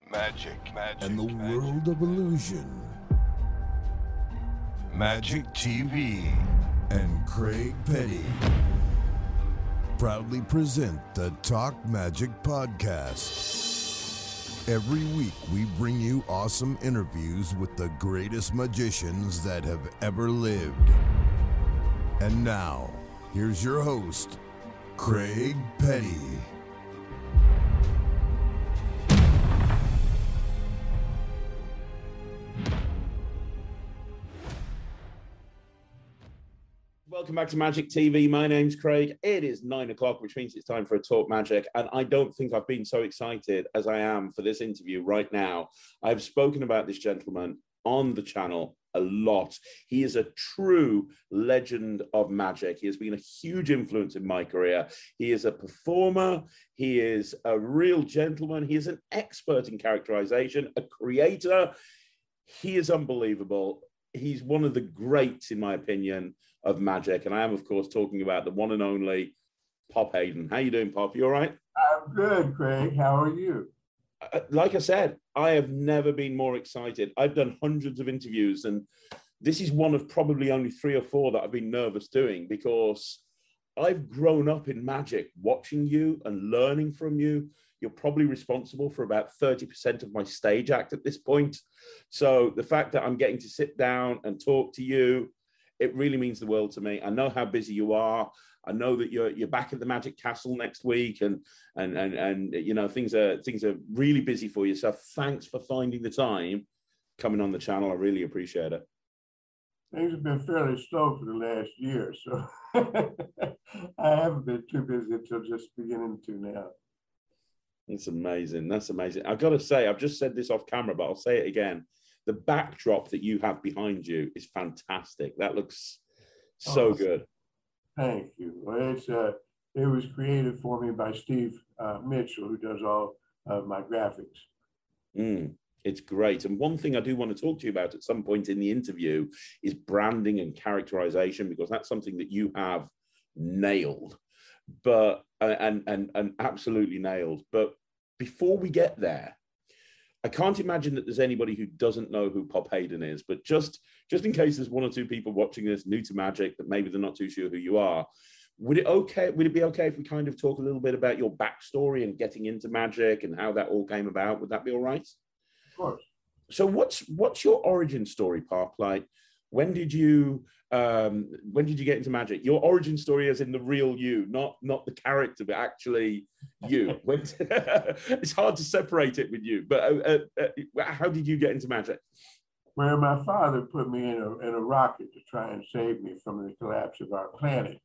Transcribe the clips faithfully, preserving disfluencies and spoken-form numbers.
Magic, magic, and the magic, world of illusion. Magic T V and Craig Petty proudly present the Talk Magic Podcast. Every week we bring you awesome interviews with the greatest magicians that have ever lived. And now, here's your host, Craig Petty. Welcome back to Magic T V. My name's Craig. It is nine o'clock, which means it's time for a Talk Magic. And I don't think I've been so excited as I am for this interview right now. I've spoken about this gentleman on the channel a lot. He is a true legend of magic. He has been a huge influence in my career. He is a performer. He is a real gentleman. He is an expert in characterization, a creator. He is unbelievable. He's one of the greats, in my opinion, of magic. And I am, of course, talking about the one and only Pop Hayden. How you doing, Pop? You all right? I'm good, Craig. How are you? Uh, like I said, I have never been more excited. I've done hundreds of interviews, and this is one of probably only three or four that I've been nervous doing because I've grown up in magic, watching you and learning from you. You're probably responsible for about thirty percent of my stage act at this point. So the fact that I'm getting to sit down and talk to you, it really means the world to me. I know how busy you are. I know that you're you're back at the Magic Castle next week, and and and and you know things are things are really busy for you. So thanks for finding the time coming on the channel. I really appreciate it. Things have been fairly slow for the last year, so I haven't been too busy until just beginning to now. That's amazing. That's amazing. I've got to say, I've just said this off camera, but I'll say it again. The backdrop that you have behind you is fantastic. That looks so oh, good. Thank you. Well, it's, uh, it was created for me by Steve uh, Mitchell, who does all of my graphics. Mm, it's great. And one thing I do want to talk to you about at some point in the interview is branding and characterization, because that's something that you have nailed, but and and and absolutely nailed. But before we get there, I can't imagine that there's anybody who doesn't know who Pop Hayden is, but just, just in case there's one or two people watching this new to magic that maybe they're not too sure who you are, would it okay, would it be okay if we kind of talk a little bit about your backstory and getting into magic and how that all came about? Would that be all right? Of course. So what's what's your origin story, Pop? Like, when did you um, when did you get into magic? Your origin story as in the real you, not not the character, but actually you. When, it's hard to separate it with you, but uh, uh, how did you get into magic? Well, my father put me in a, in a rocket to try and save me from the collapse of our planet.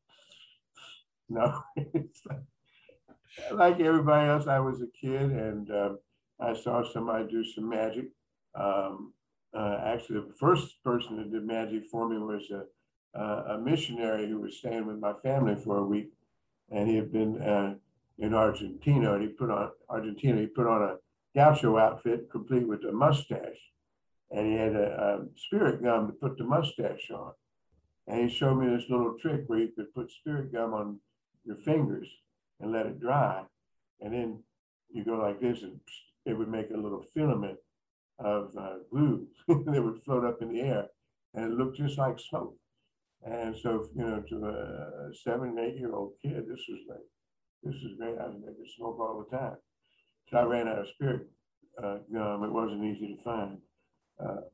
No, it's like, like everybody else, I was a kid, and um, I saw somebody do some magic. Um, Uh, actually, the first person that did magic for me was a, uh, a missionary who was staying with my family for a week, and he had been uh, in Argentina. And he put on Argentina. He put on a gaucho outfit, complete with a mustache, and he had a, a spirit gum to put the mustache on. And he showed me this little trick where you could put spirit gum on your fingers and let it dry, and then you go like this, and it would make a little filament of uh, glue that would float up in the air, and it looked just like smoke. And so, you know, to a seven, eight year old kid, this was like, this is great. I was making smoke all the time. So I ran out of spirit uh, gum. It wasn't easy to find. Uh,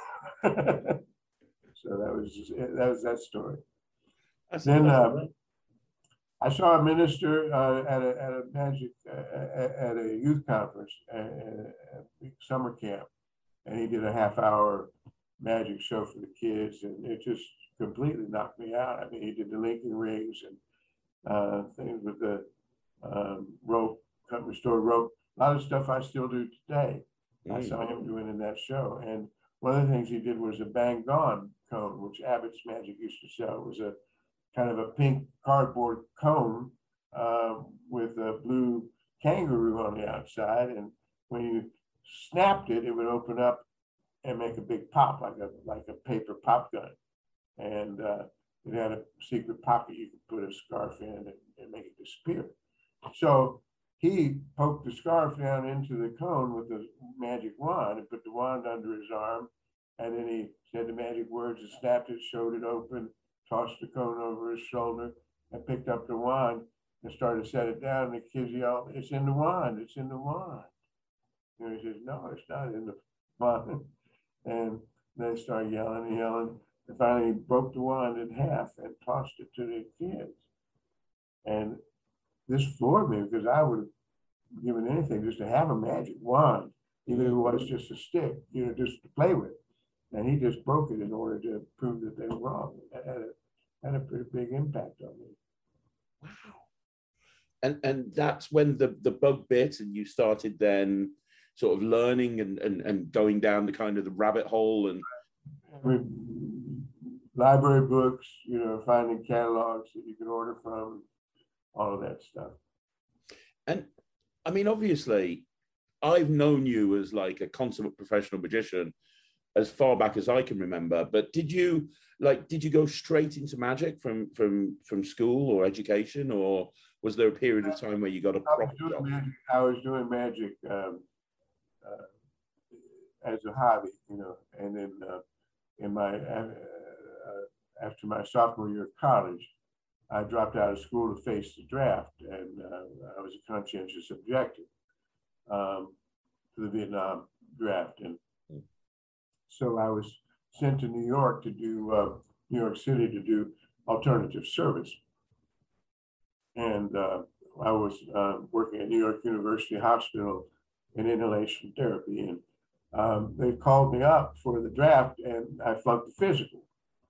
so that was just, that was that story. That's then uh, I saw a minister uh, at a at a magic uh, at a youth conference, uh, summer camp, and he did a half hour magic show for the kids, and it just completely knocked me out. I mean, he did the linking rings and uh, things with the um, rope, cut restore rope, a lot of stuff I still do today. Mm. I saw him doing in that show, and one of the things he did was a Bang Gone cone, which Abbott's Magic used to sell. It was a kind of a pink cardboard cone uh, with a blue kangaroo on the outside. And when you snapped it, it would open up and make a big pop, like a like a paper pop gun. And uh, it had a secret pocket you could put a scarf in and, and make it disappear. So he poked the scarf down into the cone with the magic wand and put the wand under his arm. And then he said the magic words and snapped it, showed it open, tossed the cone over his shoulder, and picked up the wand and started to set it down. And the kids yelled, "It's in the wand, it's in the wand." And he says, "No, it's not in the wand." And they started yelling and yelling. And finally, he broke the wand in half and tossed it to the kids. And this floored me because I would have given anything just to have a magic wand, even if it was just a stick, you know, just to play with. And he just broke it in order to prove that they were wrong. That had a, had a pretty big impact on me. Wow. And and that's when the, the bug bit and you started then sort of learning and, and, and going down the kind of the rabbit hole and library books, you know, finding catalogs that you could order from, all of that stuff. And I mean, obviously, I've known you as like a consummate professional magician as far back as I can remember. But did you like, did you go straight into magic from from from school or education, or was there a period of time where you got a I was doing magic, I was doing magic um, uh, as a hobby, you know, and then uh, in my uh, uh, after my sophomore year of college, I dropped out of school to face the draft, and uh, I was a conscientious objector um, to the Vietnam draft, and so I was sent to New York to do uh, New York City to do alternative service, and uh, I was uh, working at New York University Hospital in inhalation therapy, and um, they called me up for the draft, and I flunked the physical,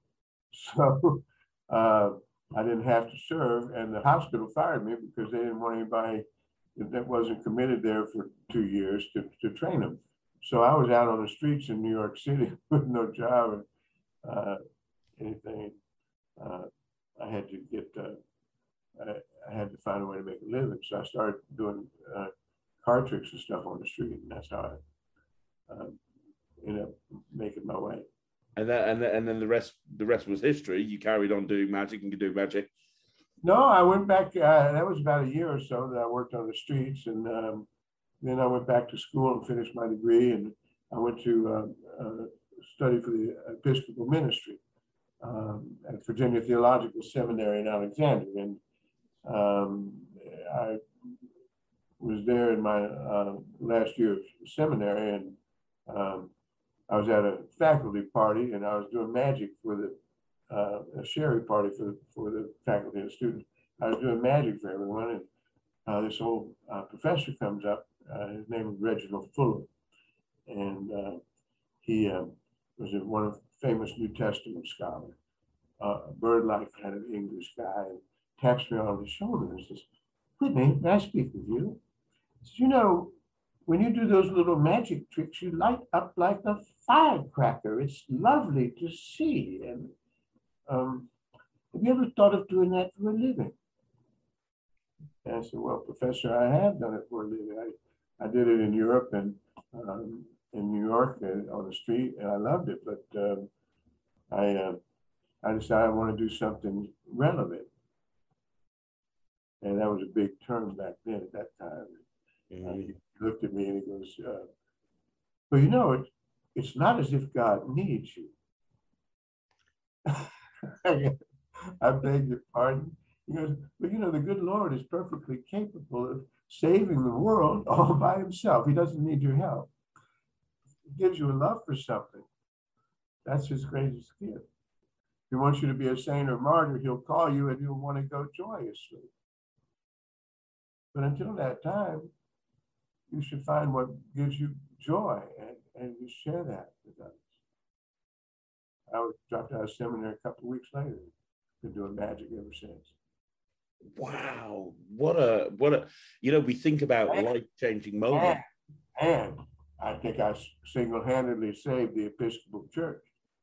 so. Uh, I didn't have to serve, and the hospital fired me because they didn't want anybody that wasn't committed there for two years to, to train them. So I was out on the streets in New York City with no job or uh, anything. Uh, I had to get, uh, I, I had to find a way to make a living. So I started doing uh, card tricks and stuff on the street, and that's how I uh, ended up making my way. And then, and then, and then the rest, the rest was history. You carried on doing magic and could do magic. No, I went back. Uh, that was about a year or so that I worked on the streets, and um, then I went back to school and finished my degree. And I went to uh, uh, study for the Episcopal ministry um, at Virginia Theological Seminary in Alexandria. And um, I was there in my uh, last year of seminary, and um, I was at a faculty party, and I was doing magic for the uh, a sherry party for the, for the faculty and students. I was doing magic for everyone, and uh, this old uh, professor comes up. Uh, his name is Reginald Fuller, and uh, he uh, was a, one of the famous New Testament scholar, uh, a bird-like kind of English guy, and taps me on the shoulder and says, "Whitney, may I speak with you?" He says, "You know, when you do those little magic tricks, you light up like a firecracker. It's lovely to see. And um, have you ever thought of doing that for a living?" And I said, "Well, Professor, I have done it for a living. I, I did it in Europe and um, in New York and on the street, and I loved it. But um, I, uh, I decided I want to do something relevant." And that was a big term back then at that time. Mm-hmm. uh, he looked at me and he goes, uh, "Well, you know, it, it's not as if God needs you." I beg your pardon. He goes, "But you know, the good Lord is perfectly capable of saving the world all by himself. He doesn't need your help. He gives you a love for something. That's his greatest gift. If he wants you to be a saint or martyr, he'll call you and you'll want to go joyously. But until that time, you should find what gives you joy and, and you share that with others." I was dropped out of seminary a couple of weeks later. Been doing magic ever since. Wow, what a what a you know, we think about life-changing moments. And, and I think I single-handedly saved the Episcopal Church.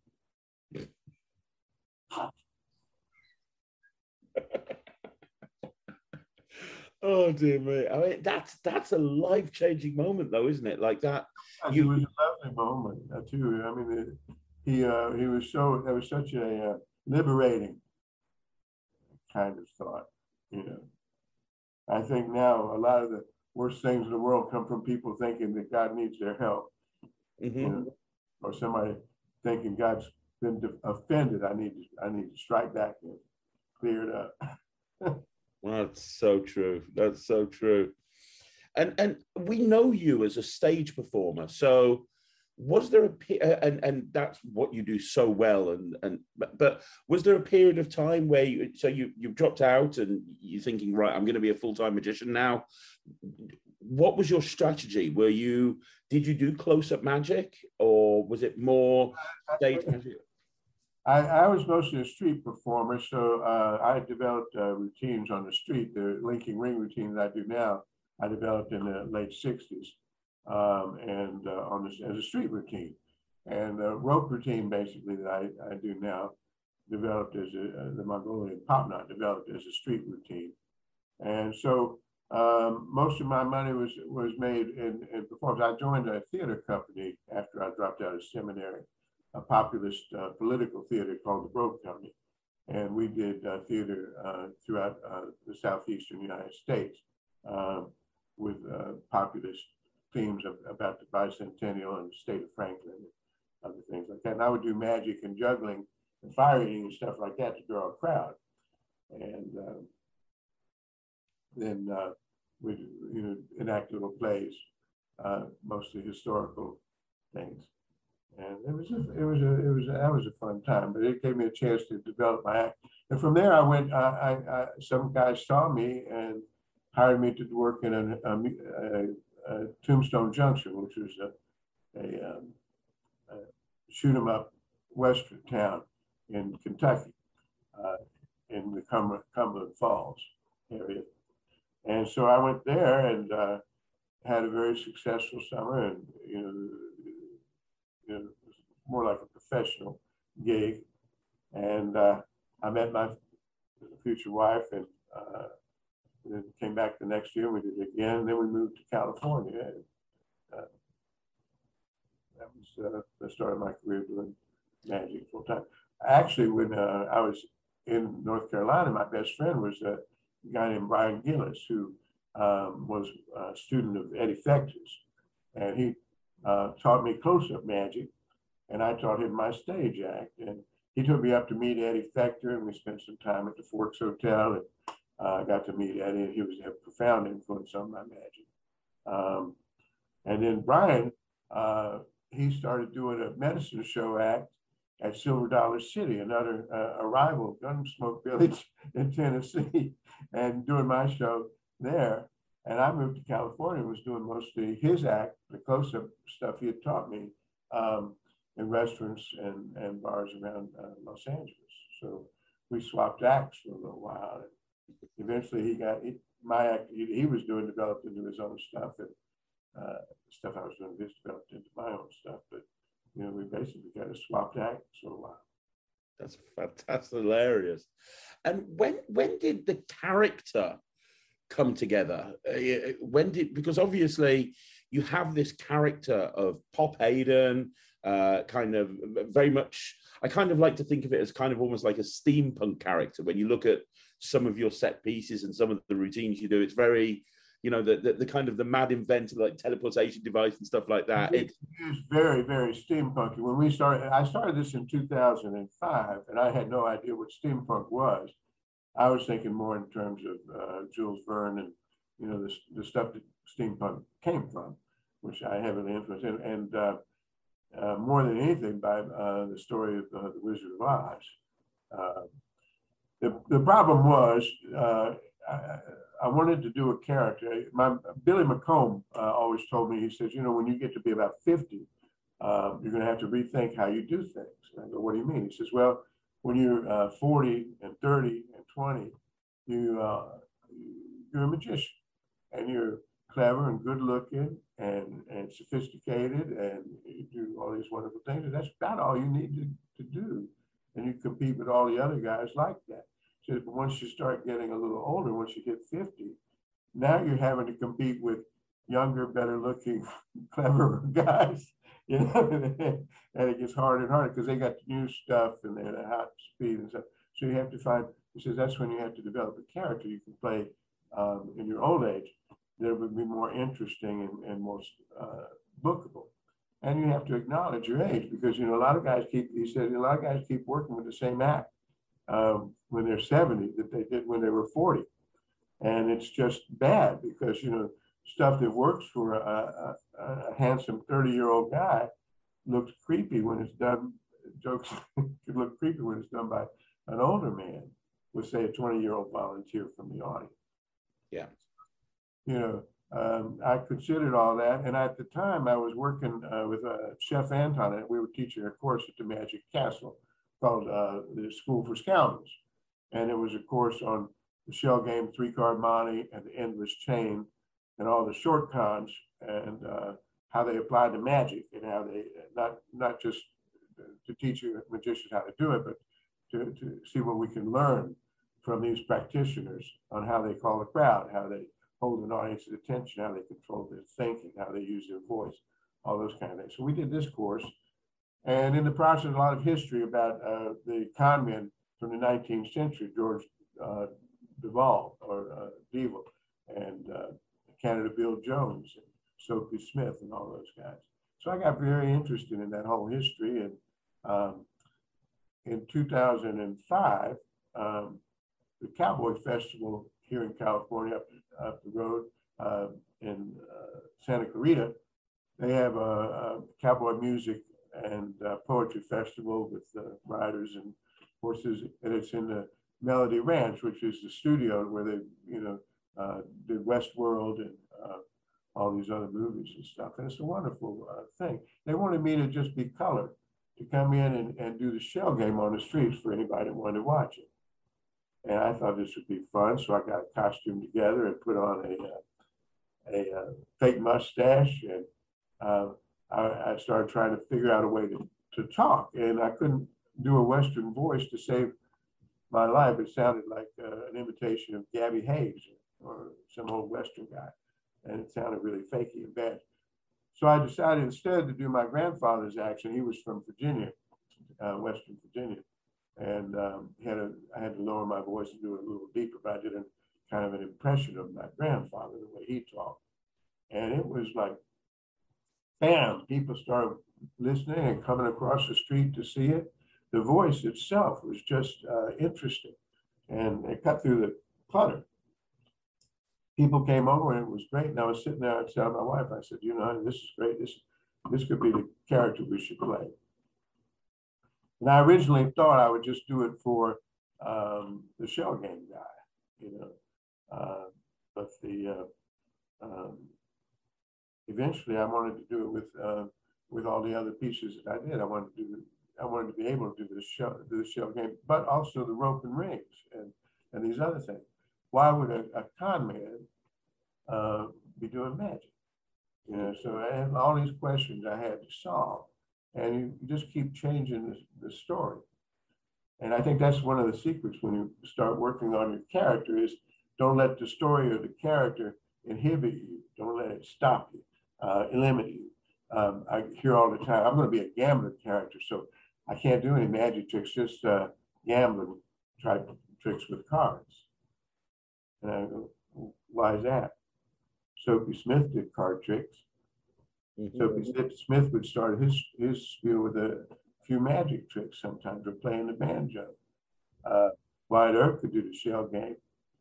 Oh dear me! I mean, that's that's a life-changing moment, though, isn't it? Like that. You, it was a lovely moment uh, too. I mean, it, he uh, he was so that was such a uh, liberating kind of thought. You know, I think now a lot of the worst things in the world come from people thinking that God needs their help, Mm-hmm. you know, or somebody thinking God's been offended. I need to, I need to strike back and clear it up. That's so true. That's so true. And and we know you as a stage performer. So was there a and and that's what you do so well. And and but was there a period of time where you so you you dropped out and you're thinking, right, I'm going to be a full-time magician now? What was your strategy? Were you did you do close-up magic, or was it more stage magic? I, I was mostly a street performer, so uh, I developed uh, routines on the street. The linking ring routine that I do now, I developed in the late sixties, um, and uh, on this, as a street routine. And the rope routine, basically, that I, I do now, developed as a, uh, the Mongolian pop knot developed as a street routine. And so um, most of my money was was made in, in performance. I joined a theater company after I dropped out of seminary, a populist uh, political theater called the Broke Company. And we did uh, theater uh, throughout uh, the southeastern United States uh, with uh, populist themes of, about the bicentennial and the state of Franklin and other things like that. And I would do magic and juggling and fire eating and stuff like that to draw a crowd. And uh, then uh, we you know, enact little plays, uh, mostly historical things. And it was a, it was a, it was a, that was a fun time, but it gave me a chance to develop my act. And from there, I went. I, I, I some guys saw me and hired me to work in a, a, a, a Tombstone Junction, which was a, a, um, a shoot 'em up western town in Kentucky, uh, in the Cumberland, Cumberland Falls area. And so I went there and uh, had a very successful summer, and you know. You know, more like a professional gig. And uh, I met my future wife and uh, then came back the next year. We did it again. And then we moved to California. And, uh, that was uh, the start of my career doing magic full time. Actually, when uh, I was in North Carolina, my best friend was a guy named Brian Gillis, who um, was a student of Eddie Fechter's. And he Uh, taught me close-up magic, and I taught him my stage act. And he took me up to meet Eddie Fechter, and we spent some time at the Forks Hotel, and I uh, got to meet Eddie, and he was a profound influence on my magic. Um, and then Brian, uh, he started doing a medicine show act at Silver Dollar City, another uh, a rival Gunsmoke Village in Tennessee, and doing my show there. And I moved to California and was doing mostly his act, the close-up stuff he had taught me um, in restaurants and, and bars around uh, Los Angeles. So we swapped acts for a little while. And eventually he got, he, my act he, he was doing developed into his own stuff, and uh, stuff I was doing just developed into my own stuff. But, you know, we basically got a swapped act for a while. That's fantastic, hilarious. And when when did the character come together? Uh, when did, because obviously you have this character of Pop Hayden, uh, kind of very much, I kind of like to think of it as kind of almost like a steampunk character. When you look at some of your set pieces and some of the routines you do, it's very, you know, the, the, the kind of the mad inventor, like teleportation device and stuff like that. It is very, very steampunky. When we started, I started this in two thousand five, and I had no idea what steampunk was. I was thinking more in terms of uh, Jules Verne and, you know, the, the stuff that steampunk came from, which I heavily influenced, and, and uh, uh, more than anything by uh, the story of uh, the Wizard of Oz. Uh, the, the problem was uh, I, I wanted to do a character. My Billy McComb uh, always told me, he says, you know, when you get to be about fifty, uh, you're going to have to rethink how you do things. And I go, what do you mean? He says, well, when you're uh, forty and thirty and twenty, you, uh, you're a magician, and you're clever and good looking and, and sophisticated, and you do all these wonderful things. And that's about all you need to, to do. And you compete with all the other guys like that. So, but once you start getting a little older, once you hit fifty, now you're having to compete with younger, better looking, cleverer guys. You know, and it gets harder and harder because they got new stuff and they're at hot speed and stuff. So you have to find, he says, that's when you have to develop a character you can play um, in your old age. that would be more interesting and, and more uh, bookable. And you have to acknowledge your age because, you know, a lot of guys keep, he said, a lot of guys keep working with the same act um, when they're seventy that they did when they were forty. And it's just bad because, you know, stuff that works for a, a, a handsome thirty-year-old guy looks creepy when it's done, jokes could look creepy when it's done by an older man with, say, a twenty-year-old volunteer from the audience. Yeah. You know, um, I considered all that. And at the time, I was working uh, with uh, Chef Anton, and we were teaching a course at the Magic Castle called uh, the School for Scoundrels. And it was a course on the shell game, three-card monte, and the endless chain, and all the short cons, and uh, how they applied the magic, and how they, not, not just to teach you magicians how to do it, but to, to see what we can learn from these practitioners on how they call the crowd, how they hold an audience's attention, how they control their thinking, how they use their voice, all those kind of things. So we did this course, and in the process, a lot of history about uh, the con men from the nineteenth century, George uh, Duval, or uh, Devil, and uh, Canada Bill Jones, and Soapy Smith, and all those guys. So I got very interested in that whole history, and um, in two thousand five, um, the Cowboy Festival here in California, up, up the road uh, in uh, Santa Clarita, they have a, a cowboy music and uh, poetry festival with uh, riders and horses, and it's in the Melody Ranch, which is the studio where they, you know, uh, did Westworld and uh, all these other movies and stuff. And it's a wonderful uh, thing. They wanted me to just be colored, to come in and, and do the shell game on the streets for anybody that wanted to watch it. And I thought this would be fun, so I got a costume together and put on a, uh, a uh, fake mustache, and uh, I, I started trying to figure out a way to, to talk, and I couldn't do a Western voice to save my life. It sounded like uh, an imitation of Gabby Hayes or some old Western guy, and it sounded really fakey and bad. So I decided instead to do my grandfather's accent. He was from Virginia, uh, Western Virginia. And um, had a, I had to lower my voice and do it a little deeper, but I did a kind of an impression of my grandfather, the way he talked. And it was like, bam, people started listening and coming across the street to see it. The voice itself was just uh, interesting, and it cut through the clutter. People came over and it was great. And I was sitting there and telling my wife, I said, you know, honey, this is great. This, this could be the character we should play. And I originally thought I would just do it for um, the shell game guy, you know, uh, but the uh, um, eventually I wanted to do it with uh, with all the other pieces that I did. I wanted to do, I wanted to be able to do the shell, do the shell game, but also the rope and rings and and these other things. Why would a, a con man uh, be doing magic? You know, so I had all these questions I had to solve. And you just keep changing the, the story. And I think that's one of the secrets when you start working on your character is don't let the story or the character inhibit you. Don't let it stop you, uh, limit you. Um, I hear all the time, I'm going to be a gambler character, so I can't do any magic tricks, just uh, gambling type tricks with cards. And I go, why is that? Soapy Smith did card tricks. Soapy Smith would start his, his spiel with a few magic tricks sometimes, or playing the banjo. Uh, Wyatt Earp could do the shell game.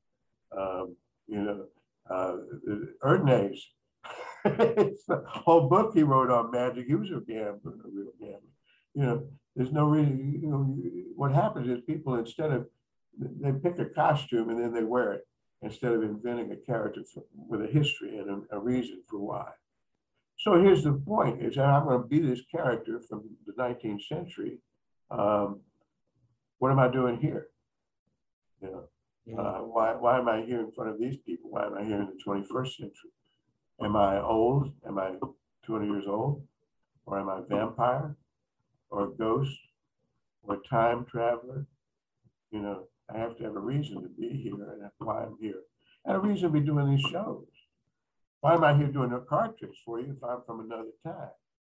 Um, you know, uh, Erdnase, it's the whole book he wrote on magic. He was a gambler, a real gambler. You know, there's no reason, you know, what happens is people, instead of, they pick a costume and then they wear it, instead of inventing a character for, with a history and a, a reason for why. So here's the point, is that I'm going to be this character from the nineteenth century. Um, what am I doing here? You know, uh, why, why am I here in front of these people? Why am I here in the twenty-first century? Am I old? Am I two hundred years old? Or am I a vampire? Or a ghost? Or a time traveler? You know, I have to have a reason to be here and why I'm here. And a reason to be doing these shows. Why am I here doing the card tricks for you if I'm from another time?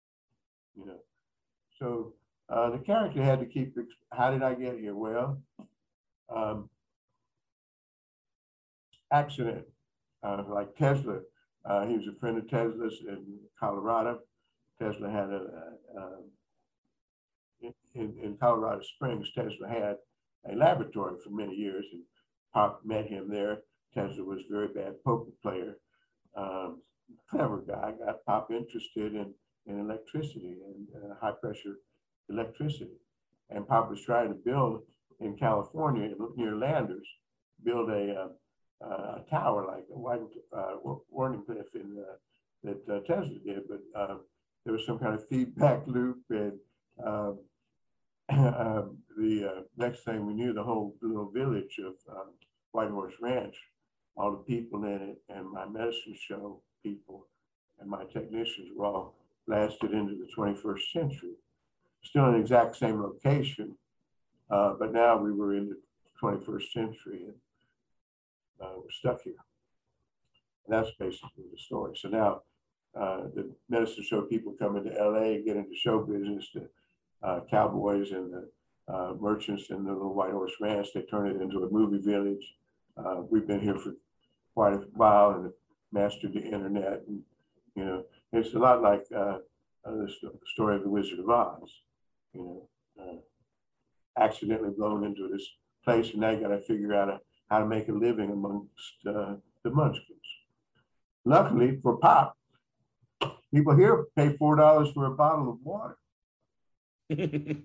You know, so uh, the character had to keep, how did I get here? Well, um, accident, uh, like Tesla Uh, he was a friend of Tesla's in Colorado. Tesla had a, a, a in, in Colorado Springs, Tesla had a laboratory for many years, and Pop met him there. Tesla was a very bad poker player. Um, clever guy, got Pop interested in, in electricity and uh, high pressure electricity. And Pop was trying to build in California, near Landers, build a, uh, a tower like a White, uh, Wardenclyffe in, uh, that uh, Tesla did, but um, there was some kind of feedback loop, and um, um, the uh, next thing we knew, the whole little village of um, White Horse Ranch, all the people in it, and my medicine show people, and my technicians were all blasted into the twenty-first century. Still in the exact same location, uh, but now we were in the twenty-first century, and uh, we're stuck here. And that's basically the story. So now uh, the medicine show people come into L A, get into show business, the uh, cowboys and the uh, merchants in the little White Horse Ranch, they turn it into a movie village. Uh, we've been here for quite a while and mastered the internet. And, you know, it's a lot like uh, uh, the story of the Wizard of Oz, you know, uh, accidentally blown into this place, and now you got to figure out a, how to make a living amongst uh, the munchkins. Luckily for Pop, people here pay four dollars for a bottle of water. They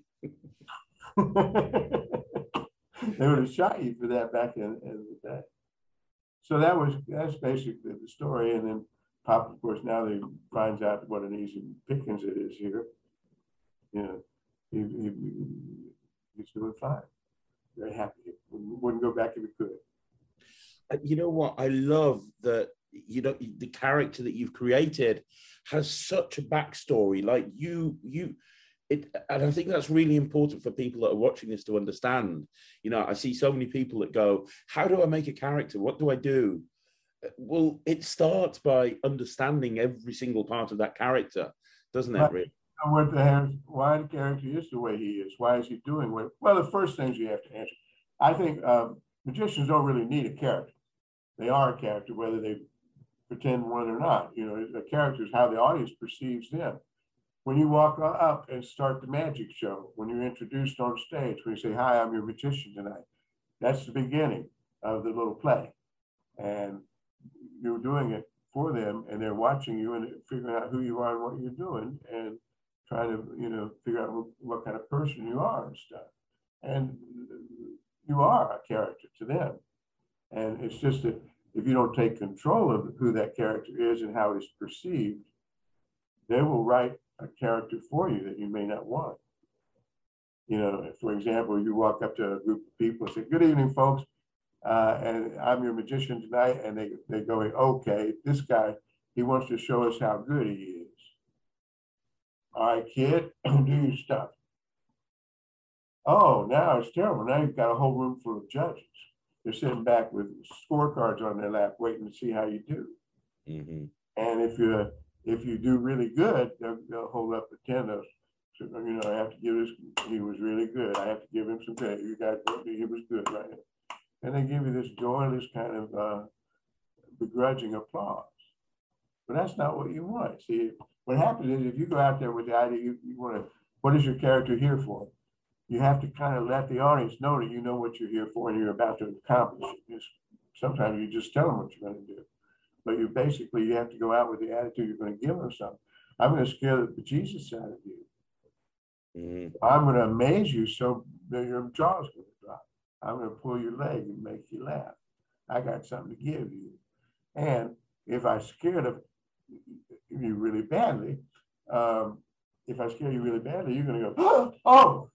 would have shot you for that back in, in the day. So that was that's basically the story. And then Pop, of course, now he finds out what an easy pickings it is here. You know, he, he, he's doing fine. Very happy. Wouldn't go back if he could. You know what? I love that. You know, the character that you've created has such a backstory. Like you, you. It, and I think that's really important for people that are watching this to understand. You know, I see so many people that go, how do I make a character? What do I do? Well, it starts by understanding every single part of that character, doesn't it, really? What the hell, why the character is the way he is? Why is he doing what? Well, the first things you have to answer. I think um, magicians don't really need a character. They are a character, whether they pretend one or not. You know, a character is how the audience perceives them. When you walk up and start the magic show, when you're introduced on stage, when you say, hi, I'm your magician tonight, that's the beginning of the little play. And you're doing it for them, and they're watching you and figuring out who you are and what you're doing, and trying to, you know, figure out what, what kind of person you are and stuff. And you are a character to them. And it's just that if you don't take control of who that character is and how it's perceived, they will write a character for you that you may not want. You know, for example, you walk up to a group of people and say, good evening, folks, uh, and I'm your magician tonight, and they, they go, okay, this guy, he wants to show us how good he is. All right, kid, do your stuff. Oh, now it's terrible. Now you've got a whole room full of judges. They're sitting back with scorecards on their lap waiting to see how you do. Mm-hmm. And if you're If you do really good, they'll, they'll hold up a ten of, so, you know, I have to give this, he was really good. I have to give him some credit. You guys, he was good, right? And they give you this joyless kind of uh, begrudging applause. But that's not what you want. See, what happens is if you go out there with the idea, you, you want to, what is your character here for? You have to kind of let the audience know that you know what you're here for and you're about to accomplish it. Just, sometimes you just tell them what you're going to do. But you basically, you have to go out with the attitude you're going to give them something. I'm going to scare the bejesus out of you. Mm-hmm. I'm going to amaze you so that your jaw's going to drop. I'm going to pull your leg and make you laugh. I got something to give you. And if I scared of you really badly, um, if I scare you really badly, you're going to go, oh,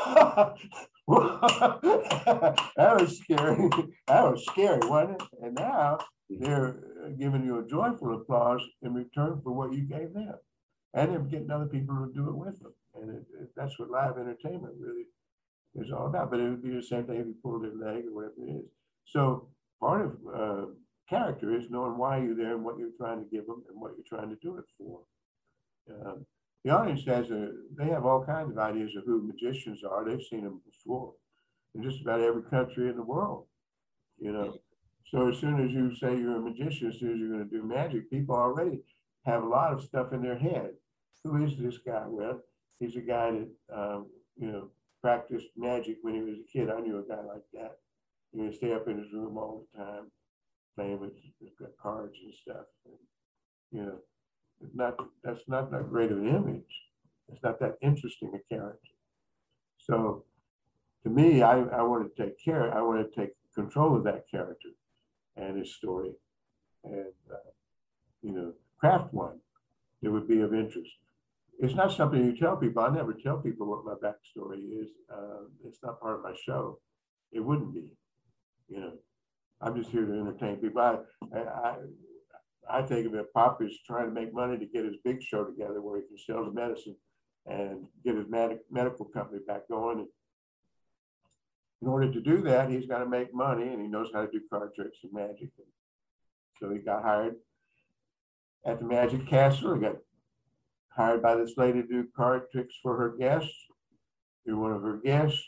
that was scary. That was scary, wasn't it? And now they're giving you a joyful applause in return for what you gave them. And they're getting other people to do it with them. And it, it, that's what live entertainment really is all about. But it would be the same thing if you pulled their leg or whatever it is. So part of uh, character is knowing why you're there and what you're trying to give them and what you're trying to do it for. Um, the audience has a, they have all kinds of ideas of who magicians are. They've seen them before in just about every country in the world, you know. So as soon as you say you're a magician, as soon as you're going to do magic, people already have a lot of stuff in their head. Who is this guy? Well, he's a guy that, um, you know, practiced magic when he was a kid. I knew a guy like that. He would stay up in his room all the time, playing with, with cards and stuff. And, you know, it's not, that's not that great of an image. It's not that interesting a character. So to me, I, I want to take care, I want to take control of that character and his story and, uh, you know, craft one that would be of interest. It's not something you tell people. I never tell people what my backstory is. Uh, it's not part of my show. It wouldn't be, you know. I'm just here to entertain people. I, I, I think of it, Pop is trying to make money to get his big show together where he can sell the medicine and get his med medical company back going. And in order to do that, he's got to make money, and he knows how to do card tricks and magic. And so he got hired at the Magic Castle. He got hired by this lady to do card tricks for her guests. You're one of her guests.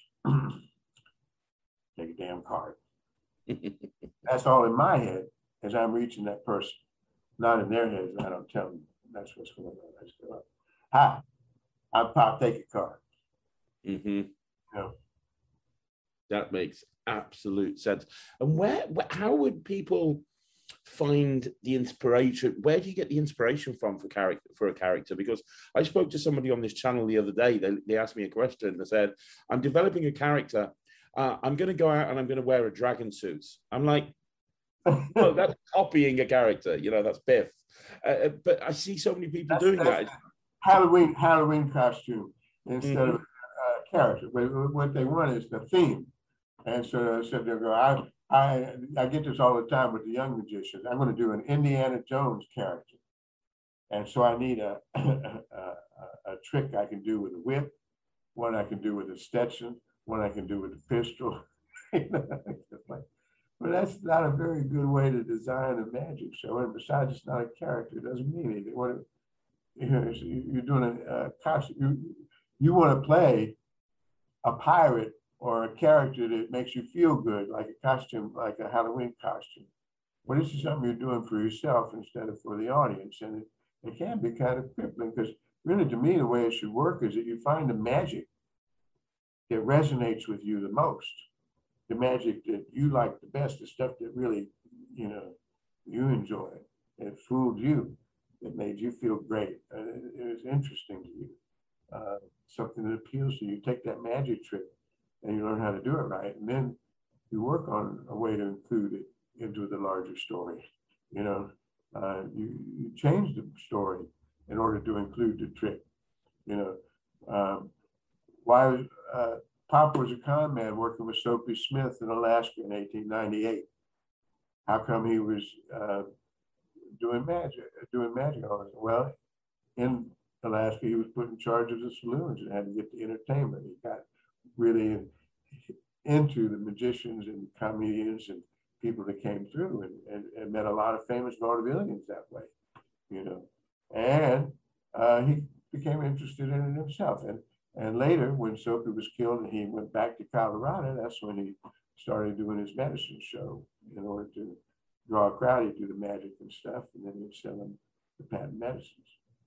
Take a damn card. That's all in my head as I'm reaching that person, not in their heads. I don't tell them that's what's going on. I just go, hi, I'm Pop, take a card. Mm-hmm. You know? That makes absolute sense. And where, where, how would people find the inspiration? Where do you get the inspiration from for character for a character? Because I spoke to somebody on this channel the other day. They, they asked me a question. They said, I'm developing a character. Uh, I'm going to go out and I'm going to wear a dragon suit. I'm like, no, that's copying a character. You know, that's Biff. Uh, but I see so many people that's, doing that's that. Halloween, Halloween costume instead Mm-hmm. of a character. But what they want is the theme. And so I said, they go, I, I, I get this all the time with the young magicians. I'm going to do an Indiana Jones character. And so I need a, a, a, a trick I can do with a whip, one I can do with a Stetson, one I can do with a pistol. But that's not a very good way to design a magic show. And besides, it's not a character. It doesn't mean anything. What, you know, you're doing a, a costume. You, you want to play a pirate or a character that makes you feel good, like a costume, like a Halloween costume. Well, this is something you're doing for yourself instead of for the audience. And it, it can be kind of crippling because really, to me, the way it should work is that you find the magic that resonates with you the most, the magic that you like the best, the stuff that really, you know, you enjoy, it fooled you, it made you feel great, uh, it, it was interesting to you, uh, something that appeals to you. You take that magic trick and you learn how to do it right, and then you work on a way to include it into the larger story. You know, uh, you, you change the story in order to include the trick. You know, um, why uh, Pop was a con man working with Soapy Smith in Alaska in eighteen ninety-eight. How come he was uh, doing magic, doing magic all this? Well, in Alaska, he was put in charge of the saloons and had to get the entertainment. He got really into the magicians and comedians and people that came through, and, and, and met a lot of famous vaudevillians that way, you know. And uh, he became interested in it himself. And and later, when Soapy was killed and he went back to Colorado, that's when he started doing his medicine show in order to draw a crowd. He'd do the magic and stuff, and then he'd sell them the patent medicines.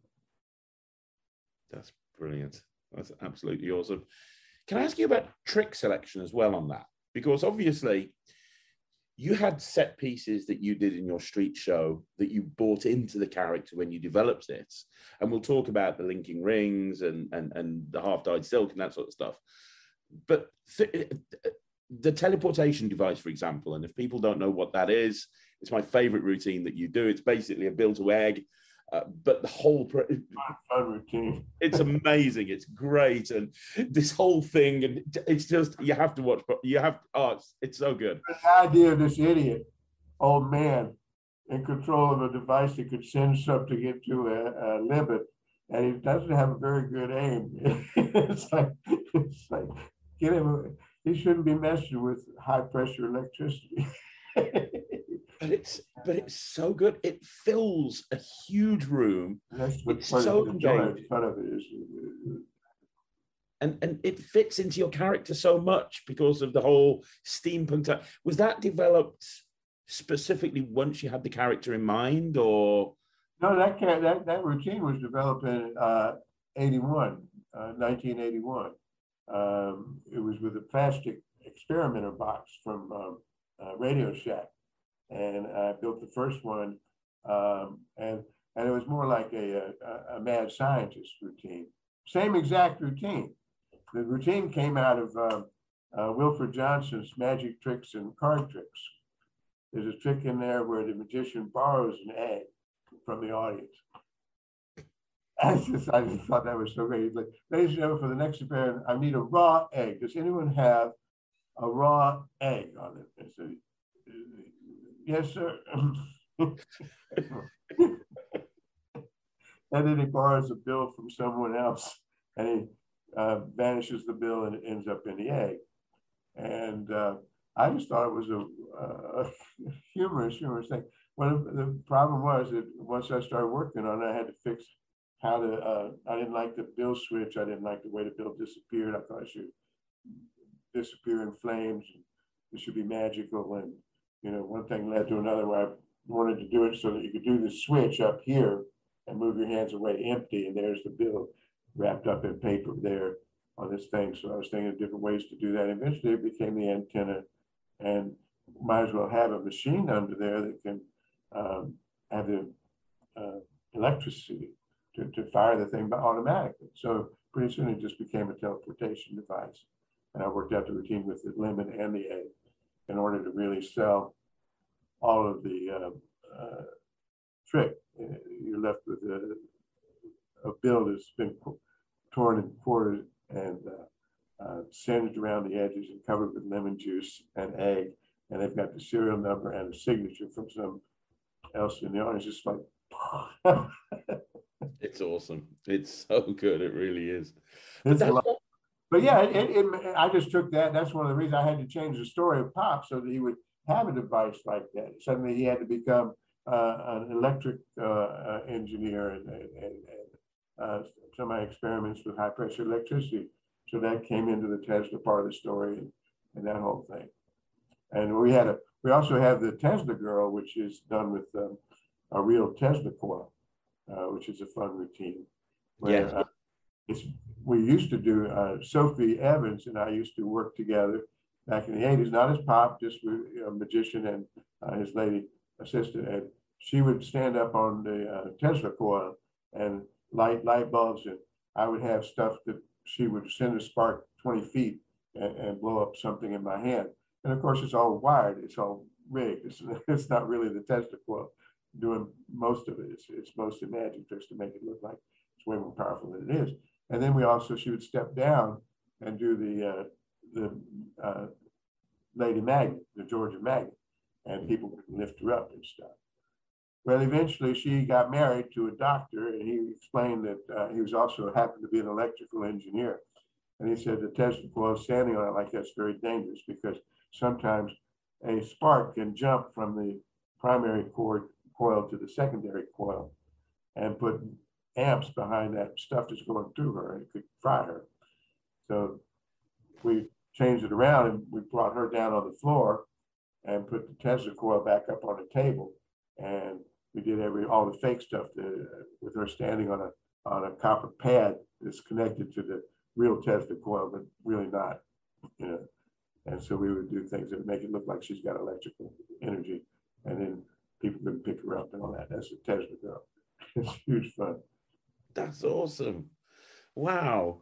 That's brilliant. That's absolutely awesome. Can I ask you about trick selection as well on that? Because obviously you had set pieces that you did in your street show that you brought into the character when you developed it. And we'll talk about the linking rings and, and, and the half-dyed silk and that sort of stuff. But th the teleportation device, for example, and if people don't know what that is, it's my favorite routine that you do. It's basically a build to egg. Uh, but the whole fun, fun routine. It's amazing. It's great, and this whole thing, and it's just you have to watch. You have oh, it's, it's so good. The idea of this idiot, old man, in control of a device that could send something into a, a limit, and he doesn't have a very good aim. It's like it's like get him. He shouldn't be messing with high pressure electricity. But it's but it's so good. It fills a huge room. That's what it's so engaging. Fun of it is. And and it fits into your character so much because of the whole steampunk. Was that developed specifically once you had the character in mind, or? No, that that that routine was developed in uh, eighty-one, uh, nineteen eighty-one. Um, it was with a plastic experimenter box from um, uh, Radio Shack, and I built the first one, um, and and it was more like a, a, a mad scientist routine. Same exact routine. The routine came out of uh, uh, Wilfred Johnson's Magic Tricks and Card Tricks. There's a trick in there where the magician borrows an egg from the audience. I just, I just thought that was so great. He's like, ladies and gentlemen, for the next experiment, I need a raw egg. Does anyone have a raw egg on it? I said, yes, sir. And then he borrows a bill from someone else, and he uh, vanishes the bill, and it ends up in the egg. And uh, I just thought it was a, a humorous, humorous thing. Well, the problem was that once I started working on it, I had to fix how to, uh, I didn't like the bill switch. I didn't like the way the bill disappeared. I thought it should disappear in flames. And it should be magical. And, you know, one thing led to another where I wanted to do it so that you could do the switch up here and move your hands away empty. And there's the bill wrapped up in paper there on this thing. So I was thinking of different ways to do that. Eventually it became the antenna, and might as well have a machine under there that can um, have the uh, electricity to, to fire the thing automatically. So pretty soon it just became a teleportation device. And I worked out the routine with the lemon and the egg in order to really sell all of the uh, uh, trick. You're left with a, a bill that's been torn and quartered and uh, uh, singed around the edges and covered with lemon juice and egg. And they've got the serial number and a signature from some else in the audience. It's like, it's awesome. It's so good. It really is. But, it's that's what, but yeah, it, it, it, I just took that. That's one of the reasons I had to change the story of Pop so that he would have a device like that. Suddenly he had to become uh, an electric uh, uh, engineer and, and, and uh, some of my experiments with high pressure electricity. So that came into the Tesla part of the story and, and that whole thing. And we had a, we also have the Tesla girl, which is done with um, a real Tesla coil, uh, which is a fun routine. Where, yeah. uh, it's, we used to do, uh, Sophie Evans and I used to work together back in the eighties, not as Pop, just with a magician and uh, his lady assistant. And she would stand up on the uh, Tesla coil and light light bulbs, and I would have stuff that she would send a spark twenty feet and, and blow up something in my hand. And of course, it's all wired. It's all rigged. It's, it's not really the Tesla coil doing most of it. It's, it's mostly magic tricks to make it look like it's way more powerful than it is. And then we also, she would step down and do the uh, the uh, Lady Magnet, the Georgia Magnet, and people would lift her up and stuff. Well, eventually she got married to a doctor, and he explained that uh, he was also happened to be an electrical engineer. And he said the Tesla coil standing on it like that's very dangerous because sometimes a spark can jump from the primary cord coil to the secondary coil and put amps behind that stuff that's going through her, and it could fry her. So we changed it around and we brought her down on the floor and put the Tesla coil back up on the table. And we did every all the fake stuff to, with her standing on a on a copper pad that's connected to the real Tesla coil, but really not, you know. And so we would do things that would make it look like she's got electrical energy, and then people could pick her up and all that. That's a Tesla girl. It's huge fun. That's awesome. Wow.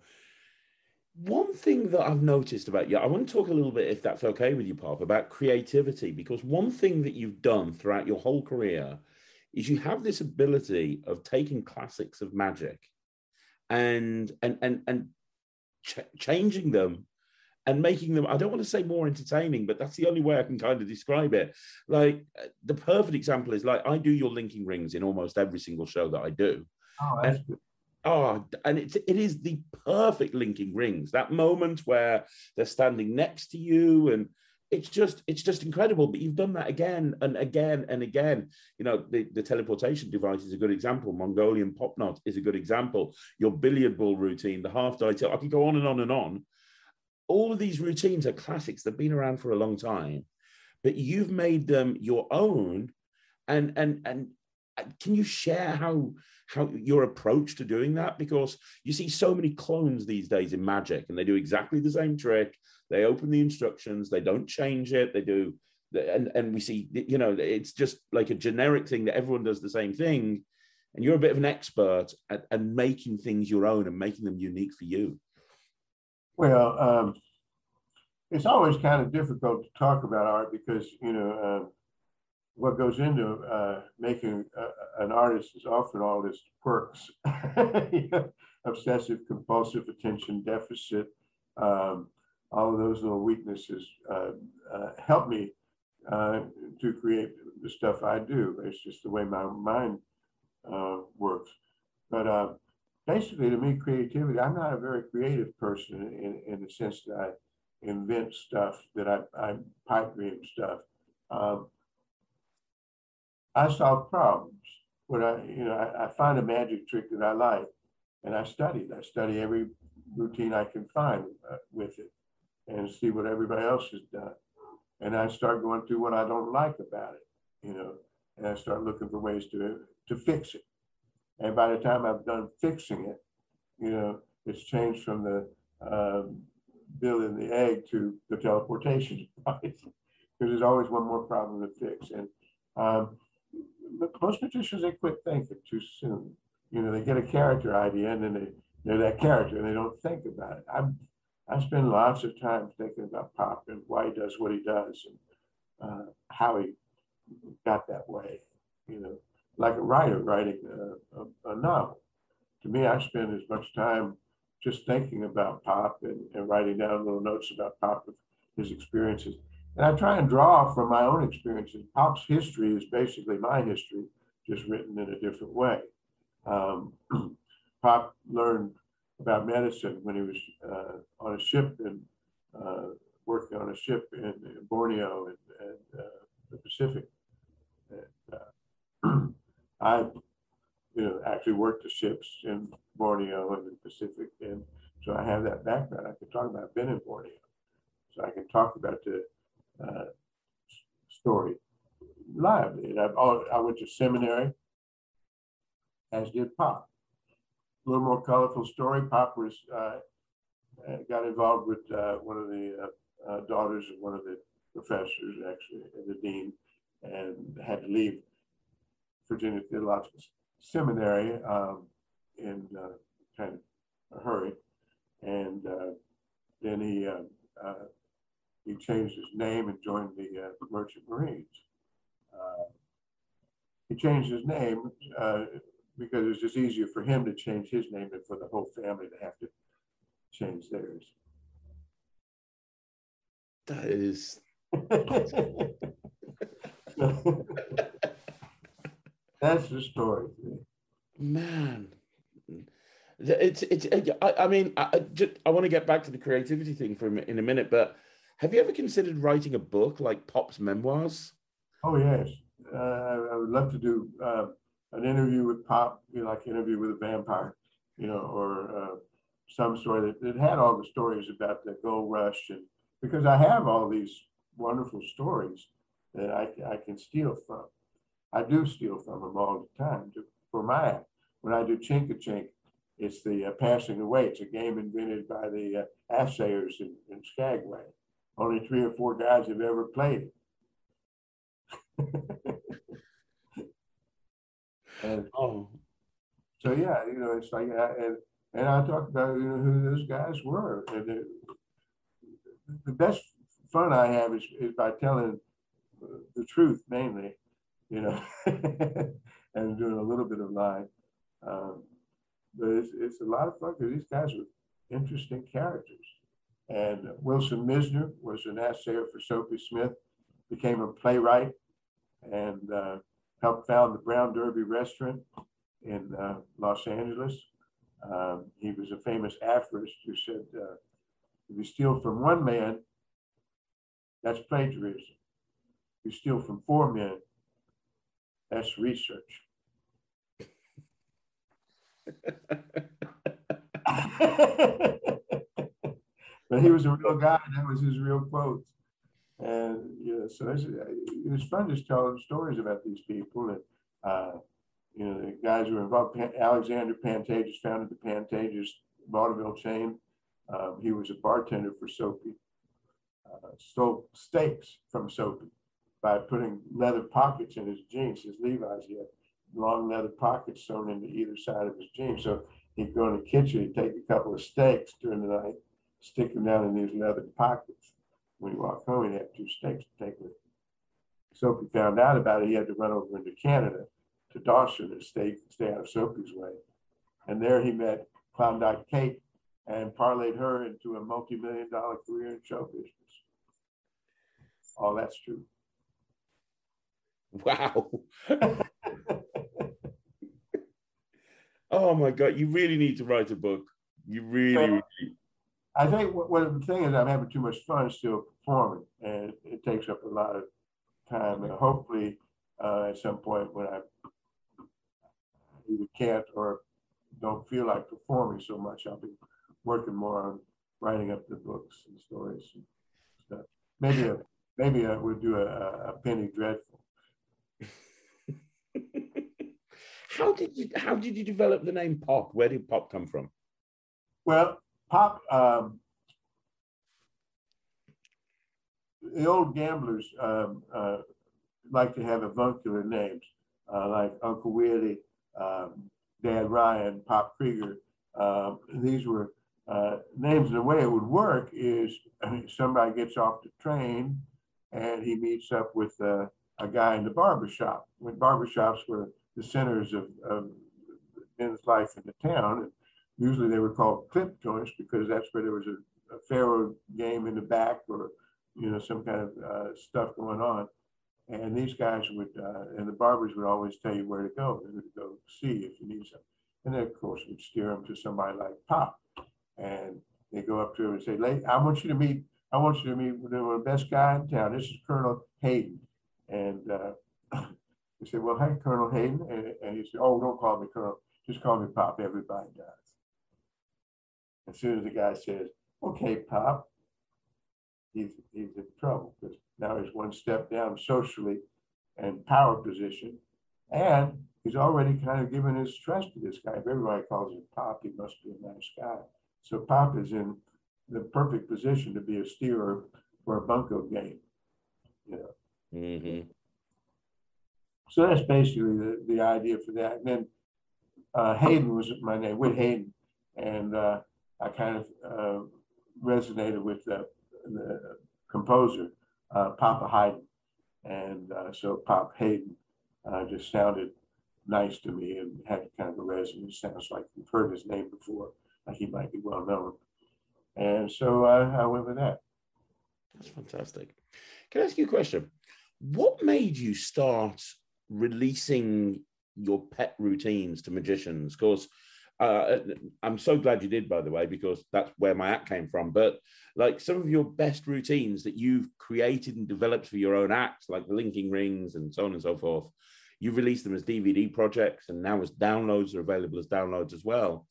One thing that I've noticed about you, I want to talk a little bit, if that's okay with you, Pop, about creativity, because one thing that you've done throughout your whole career is you have this ability of taking classics of magic and and and and ch changing them and making them, I don't want to say more entertaining, but that's the only way I can kind of describe it. Like, the perfect example is, like, I do your linking rings in almost every single show that I do. Oh, that's and, good. Oh, and it, it is the perfect linking rings, that moment where they're standing next to you, and it's just, it's just incredible. But you've done that again and again and again. You know, the, the teleportation device is a good example. Mongolian pop knot is a good example. Your billiard ball routine, the half die tail, I could go on and on and on. All of these routines are classics. They've been around for a long time. but you've made them your own. And and and can you share how how your approach to doing that? Because you see so many clones these days in magic, and they do exactly the same trick. They open the instructions, they don't change it. They do, and and we see, you know, it's just like a generic thing that everyone does the same thing. And you're a bit of an expert at, at making things your own and making them unique for you. Well, um, it's always kind of difficult to talk about art because, you know, uh, what goes into uh, making a, an artist is often all this quirks, you know, obsessive compulsive attention deficit, um, all of those little weaknesses uh, uh, help me uh, to create the stuff I do. It's just the way my mind uh, works. But uh, basically, to me, creativity, I'm not a very creative person in, in the sense that I invent stuff, that I, I pipe dream stuff. Um, I solve problems. When I, you know, I, I find a magic trick that I like, and I study it. I study every routine I can find uh, with it, and see what everybody else has done. And I start going through what I don't like about it, you know, and I start looking for ways to to fix it. And by the time I've done fixing it, you know, it's changed from the um, Bill and the egg to the teleportation device, because there's always one more problem to fix. And um, most magicians, they quit thinking too soon. You know, they get a character idea and then they, they're that character and they don't think about it. I'm, I spend lots of time thinking about Pop and why he does what he does and uh, how he got that way, you know, like a writer writing a, a, a novel. To me, I spend as much time just thinking about Pop and, and writing down little notes about Pop, of his experiences. And I try and draw from my own experiences. Pop's history is basically my history, just written in a different way. Um, Pop learned about medicine when he was uh, on a ship and uh, working on a ship in, in Borneo and, and uh, the Pacific. And, uh, I, you know, actually worked the ships in Borneo and the Pacific, and so I have that background. I can talk about. I've been in Borneo, so I can talk about the uh, story lively. And I've, I went to seminary, as did Pop. A little more colorful story. Pop was uh, got involved with uh, one of the uh, uh, daughters of one of the professors, actually, the dean, and had to leave Virginia Theological Seminary um, in uh, kind of a hurry. And uh, then he uh, uh, he changed his name and joined the uh, Merchant Marines. Uh, he changed his name uh, because it was just easier for him to change his name than for the whole family to have to change theirs. That is. That's the story. Man, it's it's. I, I mean, I I, just, I want to get back to the creativity thing for a, in a minute, but have you ever considered writing a book like Pop's memoirs? Oh yes, uh, I would love to do uh, an interview with Pop, you know, like an interview with a vampire, you know, or uh, some story that, that had all the stories about the gold rush, and because I have all these wonderful stories that I I can steal from. I do steal from them all the time to, for my act. When I do Chink-a-Chink, it's the uh, passing away. It's a game invented by the uh, assayers in, in Skagway. Only three or four guys have ever played it. And Oh, so, yeah, you know, it's like, uh, and, and I talk about, you know, who those guys were. And it, the best fun I have is, is by telling the truth, mainly. You know, and doing a little bit of lying. Um, but it's, it's a lot of fun because these guys are interesting characters. And Wilson Misner was an assayer for Sophie Smith, became a playwright, and uh, helped found the Brown Derby restaurant in uh, Los Angeles. Um, he was a famous aphorist who said, uh, if you steal from one man, that's plagiarism. If you steal from four men, that's research. But he was a real guy, and that was his real quote. And you know, so it's, it was fun just telling stories about these people. And, uh, you know, the guys who were involved. Alexander Pantages founded the Pantages vaudeville chain. Um, he was a bartender for Soapy. Uh, stole steaks from Soapy by putting leather pockets in his jeans. His Levi's, he had long leather pockets sewn into either side of his jeans. So he'd go in the kitchen, he'd take a couple of steaks during the night, stick them down in these leather pockets. When he walked home, he'd have two steaks to take with him. Soapy found out about it. He had to run over into Canada to Dawson and stay, stay out of Soapy's way. And there he met Klondike Kate and parlayed her into a multi-million dollar career in show business. All that's true. Wow. Oh my God, you really need to write a book. You really, well, really. I think what, what the thing is, I'm having too much fun still performing, and it takes up a lot of time. And hopefully, uh, at some point when I either can't or don't feel like performing so much, I'll be working more on writing up the books and stories and stuff. Maybe a, maybe I would do a, a Penny Dreadful. How did you how did you develop the name Pop? Where did Pop come from? Well, Pop, um, the old gamblers um, uh, like to have avuncular names, uh, like Uncle Willie, um, Dad Ryan, Pop Krieger. Uh, these were uh, names. And the way it would work is somebody gets off the train and he meets up with uh, a guy in the barbershop. When barbershops were the centers of, of men's life in the town, and usually they were called clip joints because that's where there was a, a faro game in the back, or you know, some kind of uh, stuff going on. And these guys would, uh, and the barbers would always tell you where to go. They would go see if you need something. And then, of course, we'd steer them to somebody like Pop. And they go up to him and say, I want you to meet, I want you to meet the best guy in town. This is Colonel Hayden. And uh, he said, well, hey, Colonel Hayden. And, and he said, oh, don't call me Colonel. Just call me Pop. Everybody does. As soon as the guy says, okay, Pop, he's, he's in trouble because now he's one step down socially and power position. And he's already kind of given his trust to this guy. If everybody calls him Pop, he must be a nice guy. So Pop is in the perfect position to be a steerer for a bunco game. You know. Mm-hmm. So that's basically the, the idea for that. And then uh, Hayden was my name, Whit Hayden. And uh, I kind of uh, resonated with the, the composer, uh, Papa Haydn. And uh, so Pop Hayden uh, just sounded nice to me and had kind of a resonance. Sounds like you've heard his name before, like he might be well known. And so uh, I went with that. That's fantastic. Can I ask you a question? What made you start releasing your pet routines to magicians? Because uh, I'm so glad you did, by the way, because that's where my act came from. But like some of your best routines that you've created and developed for your own acts, like the linking rings and so on and so forth, you released them as D V D projects, and now as downloads are available as downloads as well.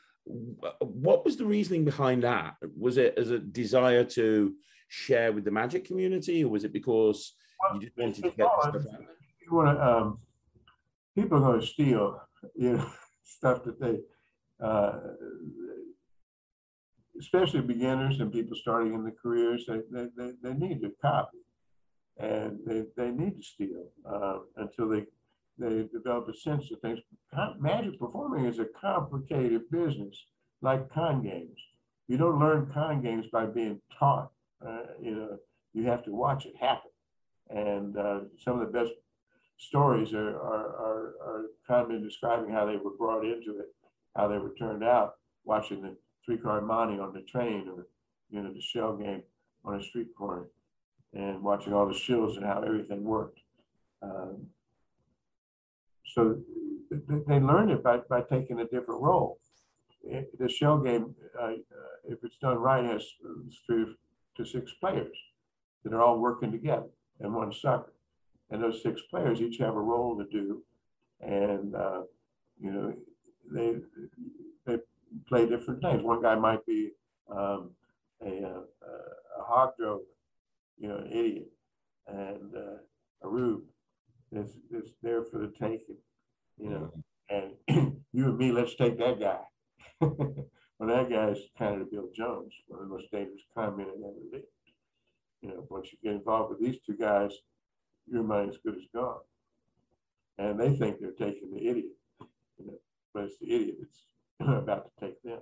What was the reasoning behind that? Was it as a desire to share with the magic community, or was it because well, you just wanted to get the stuff out? You want to, um, people are going to steal, you know, stuff that they, uh, especially beginners and people starting in the careers, they, they, they, they need to copy, and they, they need to steal uh, until they, they develop a sense of things. Magic performing is a complicated business, like con games. You don't learn con games by being taught. Uh, you know, you have to watch it happen. And uh, some of the best stories are, are, are, are kind of describing how they were brought into it, how they were turned out, watching the three-card monte on the train, or, you know, the shell game on a street corner, and watching all the shills and how everything worked. Um, so th they learn it by, by taking a different role. It, the shell game, uh, uh, if it's done right, has three to six players that are all working together in one sucker. And those six players each have a role to do. And, uh, you know, they, they play different things. One guy might be um, a, a, a hog drover, you know, an idiot. and uh, Arub is, is there for the taking, you know. Mm-hmm. And you and me, let's take that guy. Well, that guy is kind of Bill Jones, one of the most dangerous con men that ever lived. You know, once you get involved with these two guys, your money's as good as gone. And they think they're taking the idiot, you know, but it's the idiot that's about to take them.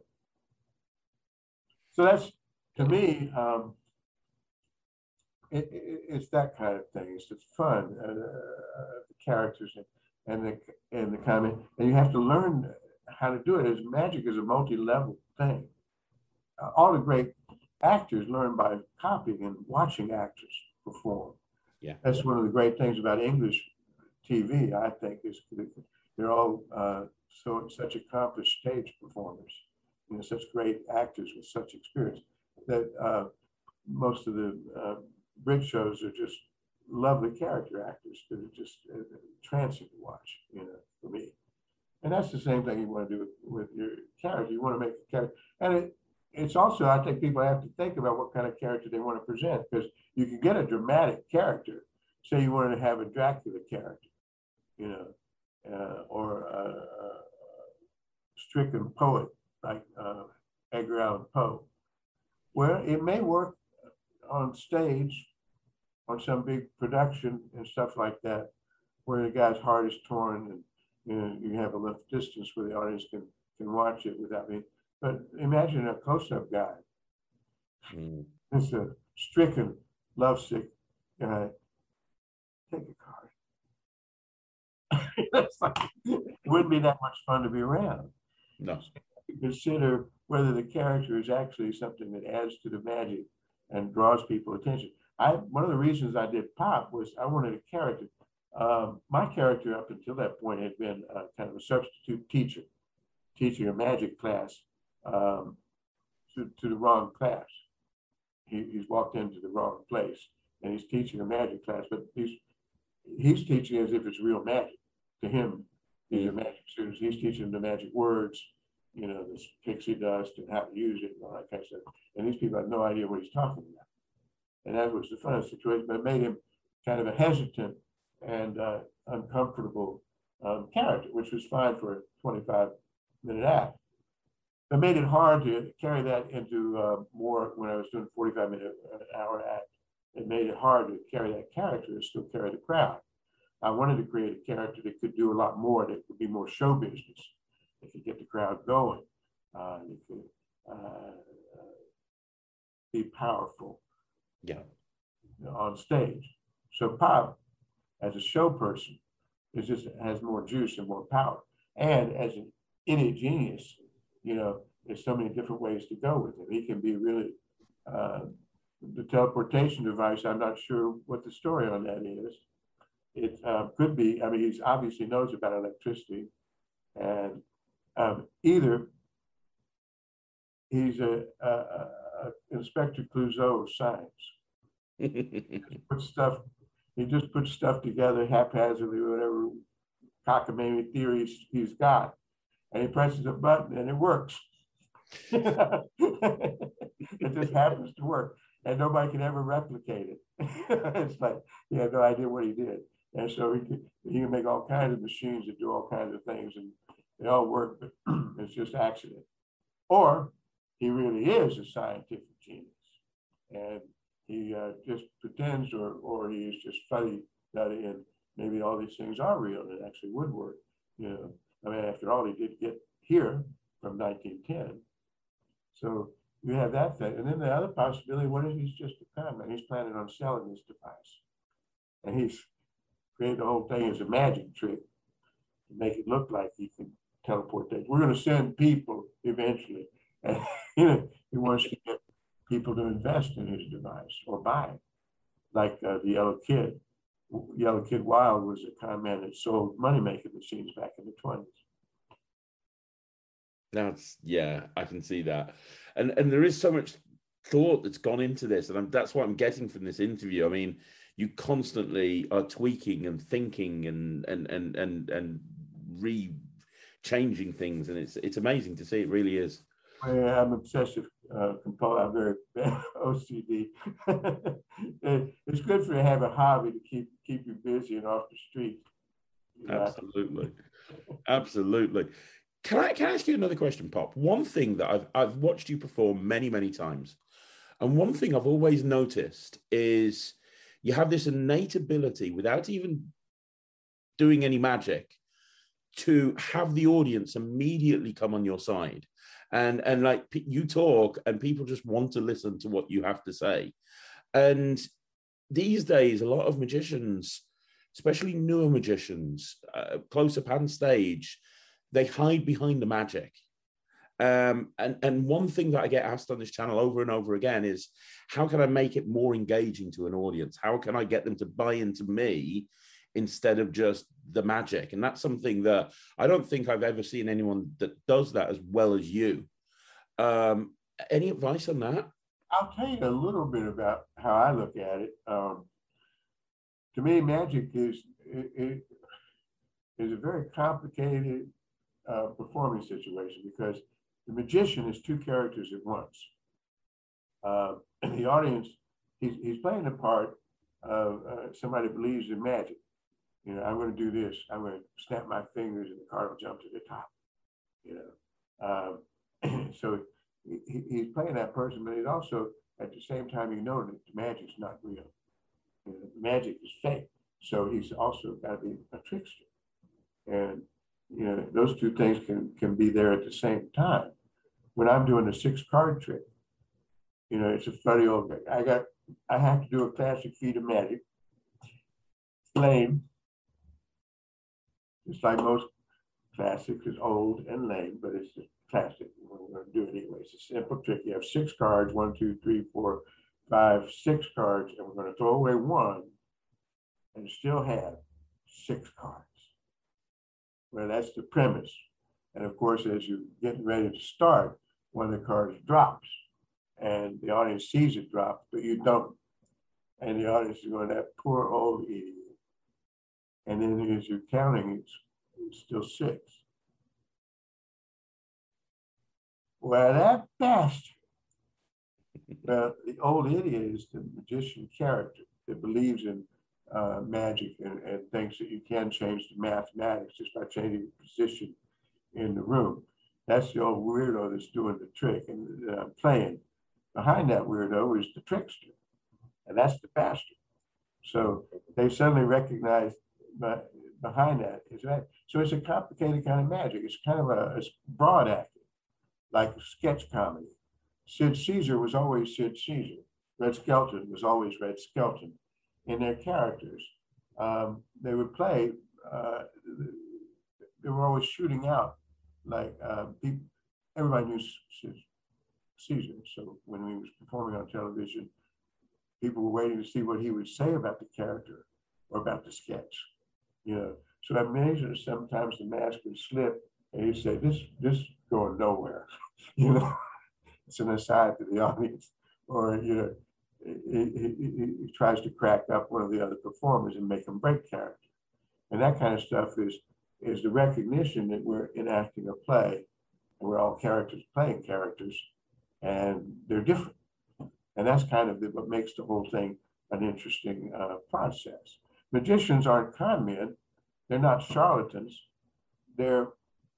So that's, to me, um, it, it, it's that kind of thing. It's, it's fun, uh, the characters and, and the and the comment, and you have to learn how to do it. As magic is a multi-level thing. Uh, all the great actors learn by copying and watching actors perform. Yeah, that's one of the great things about English T V. I think is they're all uh, so such accomplished stage performers. You know, such great actors with such experience that uh, most of the uh, Brit shows are just lovely character actors that are just uh, trancing to watch. You know, for me. And that's the same thing you want to do with, with your character. You want to make a character. And it, it's also, I think people have to think about what kind of character they want to present, because you can get a dramatic character. Say you wanted to have a Dracula character, you know, uh, or a, a stricken poet like uh, Edgar Allan Poe. Well, it may work on stage, on some big production and stuff like that, where the guy's heart is torn and you know, you have enough distance where the audience can, can watch it without me. But imagine a close-up guy. Mm. It's a stricken, lovesick guy. Take a card. It's like, it wouldn't be that much fun to be around. No. Consider whether the character is actually something that adds to the magic and draws people attention. I one of the reasons I did Pop was I wanted a character. Um, my character up until that point had been uh, kind of a substitute teacher, teaching a magic class um, to, to the wrong class. He, he's walked into the wrong place and he's teaching a magic class, but he's he's teaching as if it's real magic. To him, these are magic students. He's teaching them the magic words, you know, this pixie dust and how to use it and all that kind of stuff. And these people have no idea what he's talking about. And that was the fun situation, but it made him kind of a hesitant and uh, uncomfortable um, character, which was fine for a twenty-five minute act. It made it hard to carry that into uh, more when I was doing forty-five minute uh, hour act. It made it hard to carry that character and still carry the crowd. I wanted to create a character that could do a lot more, that could be more show business. It could get the crowd going. Uh, it could uh, be powerful. Yeah. On stage. So Pop, as a show person, is just has more juice and more power. And as an idiot genius, you know, there's so many different ways to go with him. He can be really uh, the teleportation device. I'm not sure what the story on that is. It uh, could be. I mean, he obviously knows about electricity, and um, either he's a, a, a Inspector Clouseau of science. He puts stuff. He just puts stuff together haphazardly, whatever cockamamie theories he's got, and he presses a button and it works. It just happens to work, and nobody can ever replicate it. It's like he had no idea what he did, and so he can, he can make all kinds of machines that do all kinds of things, and they all work, but it's just accident. Or he really is a scientific genius, and he uh, just pretends, or or he is just fuddy-duddy, and maybe all these things are real and it actually would work. You know, I mean, after all, he did get here from nineteen ten. So you have that thing, and then the other possibility: what if he's just a con man? He's planning on selling this device, and he's created the whole thing as a magic trick to make it look like he can teleport things. We're going to send people eventually, and you know, he wants to get people to invest in his device or buy it, like uh, the Yellow Kid. Yellow Kid Wild was a con man that sold money-making machines back in the twenties. That's, yeah, I can see that. And and there is so much thought that's gone into this, and I'm, that's what I'm getting from this interview. I mean, you constantly are tweaking and thinking and and and and and re-changing things, and it's it's amazing to see. It really is. Yeah, I'm obsessive uh, compulsive. I'm very bad O C D. It's good for you to have a hobby to keep keep you busy and off the street. You know? Absolutely, absolutely. Can I can I ask you another question, Pop? One thing that I've I've watched you perform many many times, and one thing I've always noticed is you have this innate ability, without even doing any magic, to have the audience immediately come on your side. And, and like you talk and people just want to listen to what you have to say. And these days, a lot of magicians, especially newer magicians, uh, close up on stage, they hide behind the magic. Um, and, and one thing that I get asked on this channel over and over again is, how can I make it more engaging to an audience? How can I get them to buy into me instead of just the magic? And that's something that I don't think I've ever seen anyone that does that as well as you. Um, any advice on that? I'll tell you a little bit about how I look at it. Um, to me, magic is it, it is a very complicated uh, performing situation, because the magician is two characters at once. Uh, and the audience, he's, he's playing the part of uh, somebody who believes in magic. You know, I'm going to do this. I'm going to snap my fingers and the card will jump to the top. You know, um, so he, he's playing that person, but he's also, at the same time, you know that the magic's not real. You know, the magic is fake. So he's also got to be a trickster. And, you know, those two things can, can be there at the same time. When I'm doing the six card trick, you know, it's a funny old thing. I got, I have to do a classic feat of magic. Lame. It's like most classics, it's old and lame, but it's a classic. We're going to do it anyway. It's a simple trick. You have six cards, one, two, three, four, five, six cards, and we're going to throw away one and still have six cards. Well, that's the premise. And of course, as you're getting ready to start, one of the cards drops, and the audience sees it drop, but you don't. And the audience is going, that poor old idiot. And then as you're counting, it's, it's still six. Well, that bastard. Well, the old idiot is the magician character that believes in uh, magic and, and thinks that you can change the mathematics just by changing the position in the room. That's the old weirdo that's doing the trick and that I'm playing. Behind that weirdo is the trickster, and that's the bastard. So they suddenly recognize but behind that is that. So it's a complicated kind of magic. It's kind of a it's broad acting, like sketch comedy. Sid Caesar was always Sid Caesar. Red Skelton was always Red Skelton. In their characters, um, they would play, uh, they were always shooting out. Like uh, people, everybody knew Sid Caesar. So when he was performing on television, people were waiting to see what he would say about the character or about the sketch. You know, so I imagine sometimes the mask would slip and he'd say, this, this going nowhere. You know, it's an aside to the audience. Or, you know, he, he, he tries to crack up one of the other performers and make them break character. And that kind of stuff is, is the recognition that we're enacting a play and we're all characters playing characters and they're different. And that's kind of the, what makes the whole thing an interesting uh, process. Magicians aren't con men. They're not charlatans. They're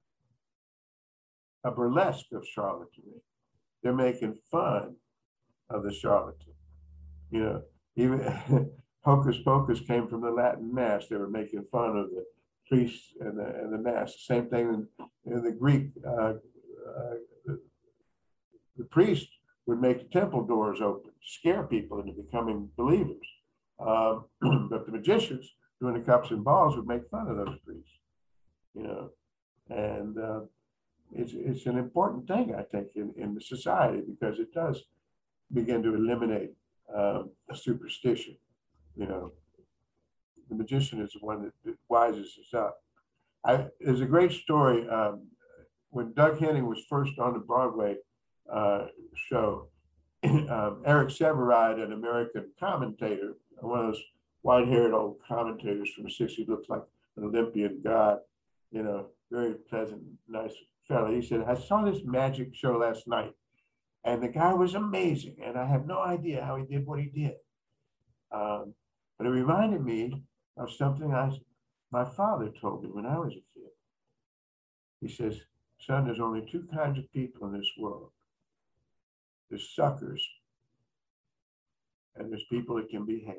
a burlesque of charlatanry. They're making fun of the charlatan. You know, even Hocus Pocus came from the Latin Mass. They were making fun of the priests and the, and the Mass. Same thing in, in the Greek. Uh, uh, the, the priest would make the temple doors open, scare people into becoming believers. Um, but the magicians doing the cups and balls would make fun of those priests, you know. And uh, it's it's an important thing, I think, in, in the society, because it does begin to eliminate um, a superstition. You know, the magician is the one that, that wises us up. I, there's a great story um, when Doug Henning was first on the Broadway uh, show. um, Eric Sevareid, an American commentator, one of those white-haired old commentators from the sixties, looks like an Olympian god, you know, very pleasant, nice fella. He said, I saw this magic show last night, and the guy was amazing, and I have no idea how he did what he did. Um, but it reminded me of something I, my father told me when I was a kid. He says, son, there's only two kinds of people in this world. There's suckers, and there's people that can be had.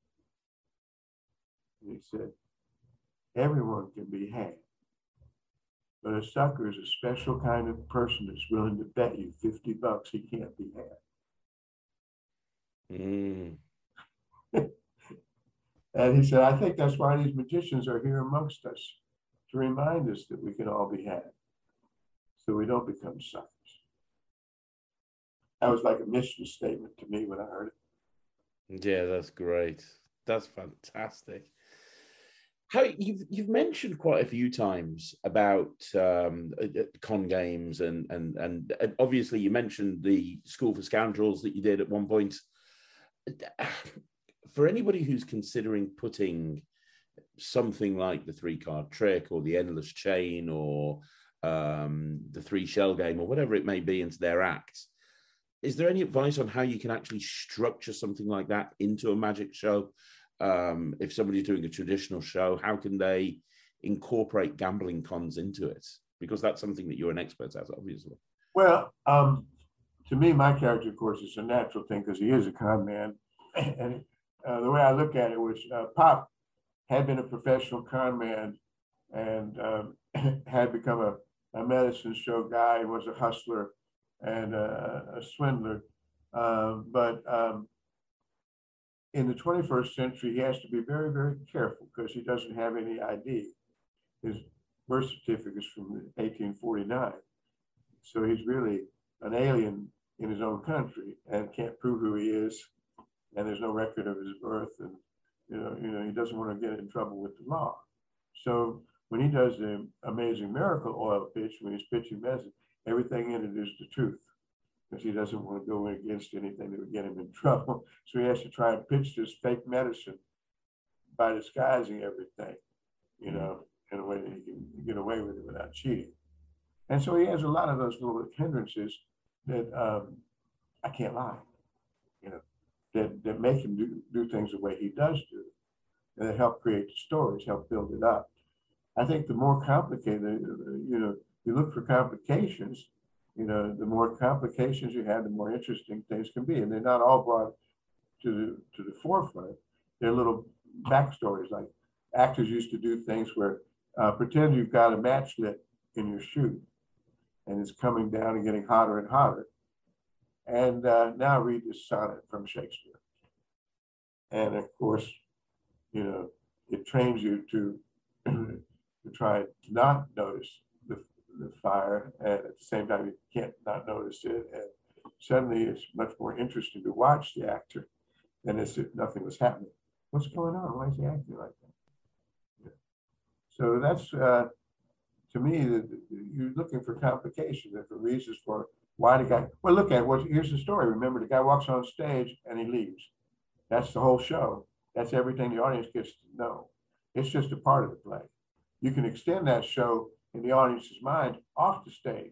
And he said, everyone can be had. But a sucker is a special kind of person that's willing to bet you fifty bucks he can't be had. Mm. And he said, I think that's why these magicians are here amongst us, to remind us that we can all be had, so we don't become suckers. That was like a mission statement to me when I heard it. Yeah, that's great. That's fantastic. How you've you've mentioned quite a few times about um, con games, and, and and and obviously you mentioned the School for Scoundrels that you did at one point. For anybody who's considering putting something like the three card trick or the endless chain or um, the three shell game or whatever it may be into their act, is there any advice on how you can actually structure something like that into a magic show? Um, if somebody's doing a traditional show, how can they incorporate gambling cons into it? Because that's something that you're an expert at, obviously. Well, um, to me, my character, of course, is a natural thing because he is a con man. And uh, the way I look at it was uh, Pop had been a professional con man and um, had become a, a medicine show guy, was a hustler and a, a swindler. Uh, but um, in the twenty-first century, he has to be very, very careful because he doesn't have any I D. His birth certificate is from eighteen forty-nine. So he's really an alien in his own country and can't prove who he is. And there's no record of his birth. And, you know, you know, he doesn't want to get in trouble with the law. So when he does the amazing miracle oil pitch, when he's pitching medicine, everything in it is the truth, because he doesn't want to go against anything that would get him in trouble. So he has to try and pitch this fake medicine by disguising everything, you know, in a way that he can get away with it without cheating. And so he has a lot of those little hindrances that um, I can't lie, you know, that, that make him do, do things the way he does do, and that help create the stories, help build it up. I think the more complicated, you know, you look for complications, you know, the more complications you have, the more interesting things can be. And they're not all brought to the, to the forefront. They're little backstories, like actors used to do things where uh, pretend you've got a match lit in your shoe and it's coming down and getting hotter and hotter. And uh, now read this sonnet from Shakespeare. And of course, you know, it trains you to, to try to not notice the the fire, and at the same time you can't not notice it, and suddenly it's much more interesting to watch the actor than as if nothing was happening. What's going on? Why is he acting like that? Yeah. So that's uh, to me, that you're looking for complications and for reasons for why the guy. Well, look at what. Here's the story. Remember, the guy walks on stage and he leaves. That's the whole show. That's everything the audience gets to know. It's just a part of the play. You can extend that show in the audience's mind off the stage.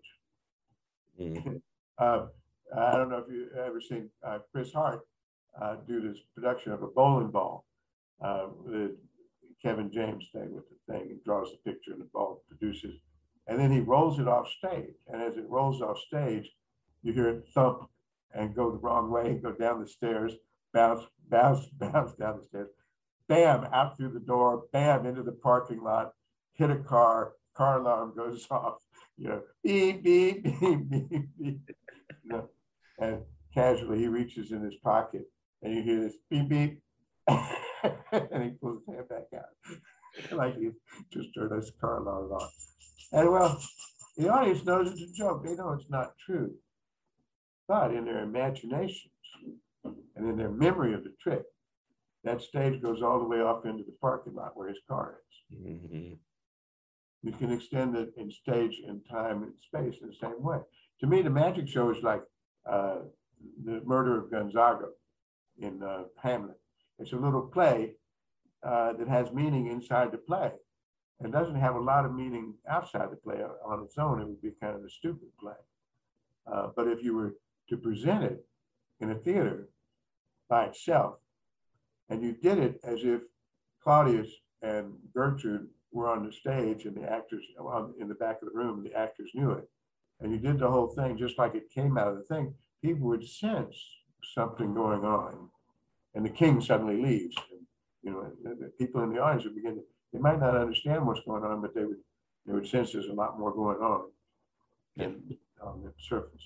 Mm. uh, I don't know if you've ever seen uh, Chris Hart uh, do this production of a bowling ball. Uh, the Kevin James thing with the thing. He draws the picture and the ball produces. And then he rolls it off stage. And as it rolls off stage, you hear it thump and go the wrong way, go down the stairs, bounce, bounce, bounce down the stairs. Bam, out through the door, bam, into the parking lot, hit a car, car alarm goes off, you know, beep, beep, beep, beep, beep. You know, and casually he reaches in his pocket and you hear this beep, beep, and he pulls his hand back out, like he just turned his car alarm off. And well, the audience knows it's a joke. They know it's not true. But in their imaginations and in their memory of the trick, that stage goes all the way off into the parking lot where his car is. Mm-hmm. You can extend it in stage and time and space in the same way. To me, the magic show is like uh, the murder of Gonzago in uh, Hamlet. It's a little play uh, that has meaning inside the play. and doesn't have a lot of meaning outside the play. On its own, it would be kind of a stupid play. Uh, but if you were to present it in a theater by itself, and you did it as if Claudius and Gertrude were on the stage and the actors in the back of the room, the actors knew it, and you did the whole thing just like it came out of the thing, people would sense something going on, and the king suddenly leaves. And, you know, the people in the audience would begin to, they might not understand what's going on, but they would they would sense there's a lot more going on than on the surface.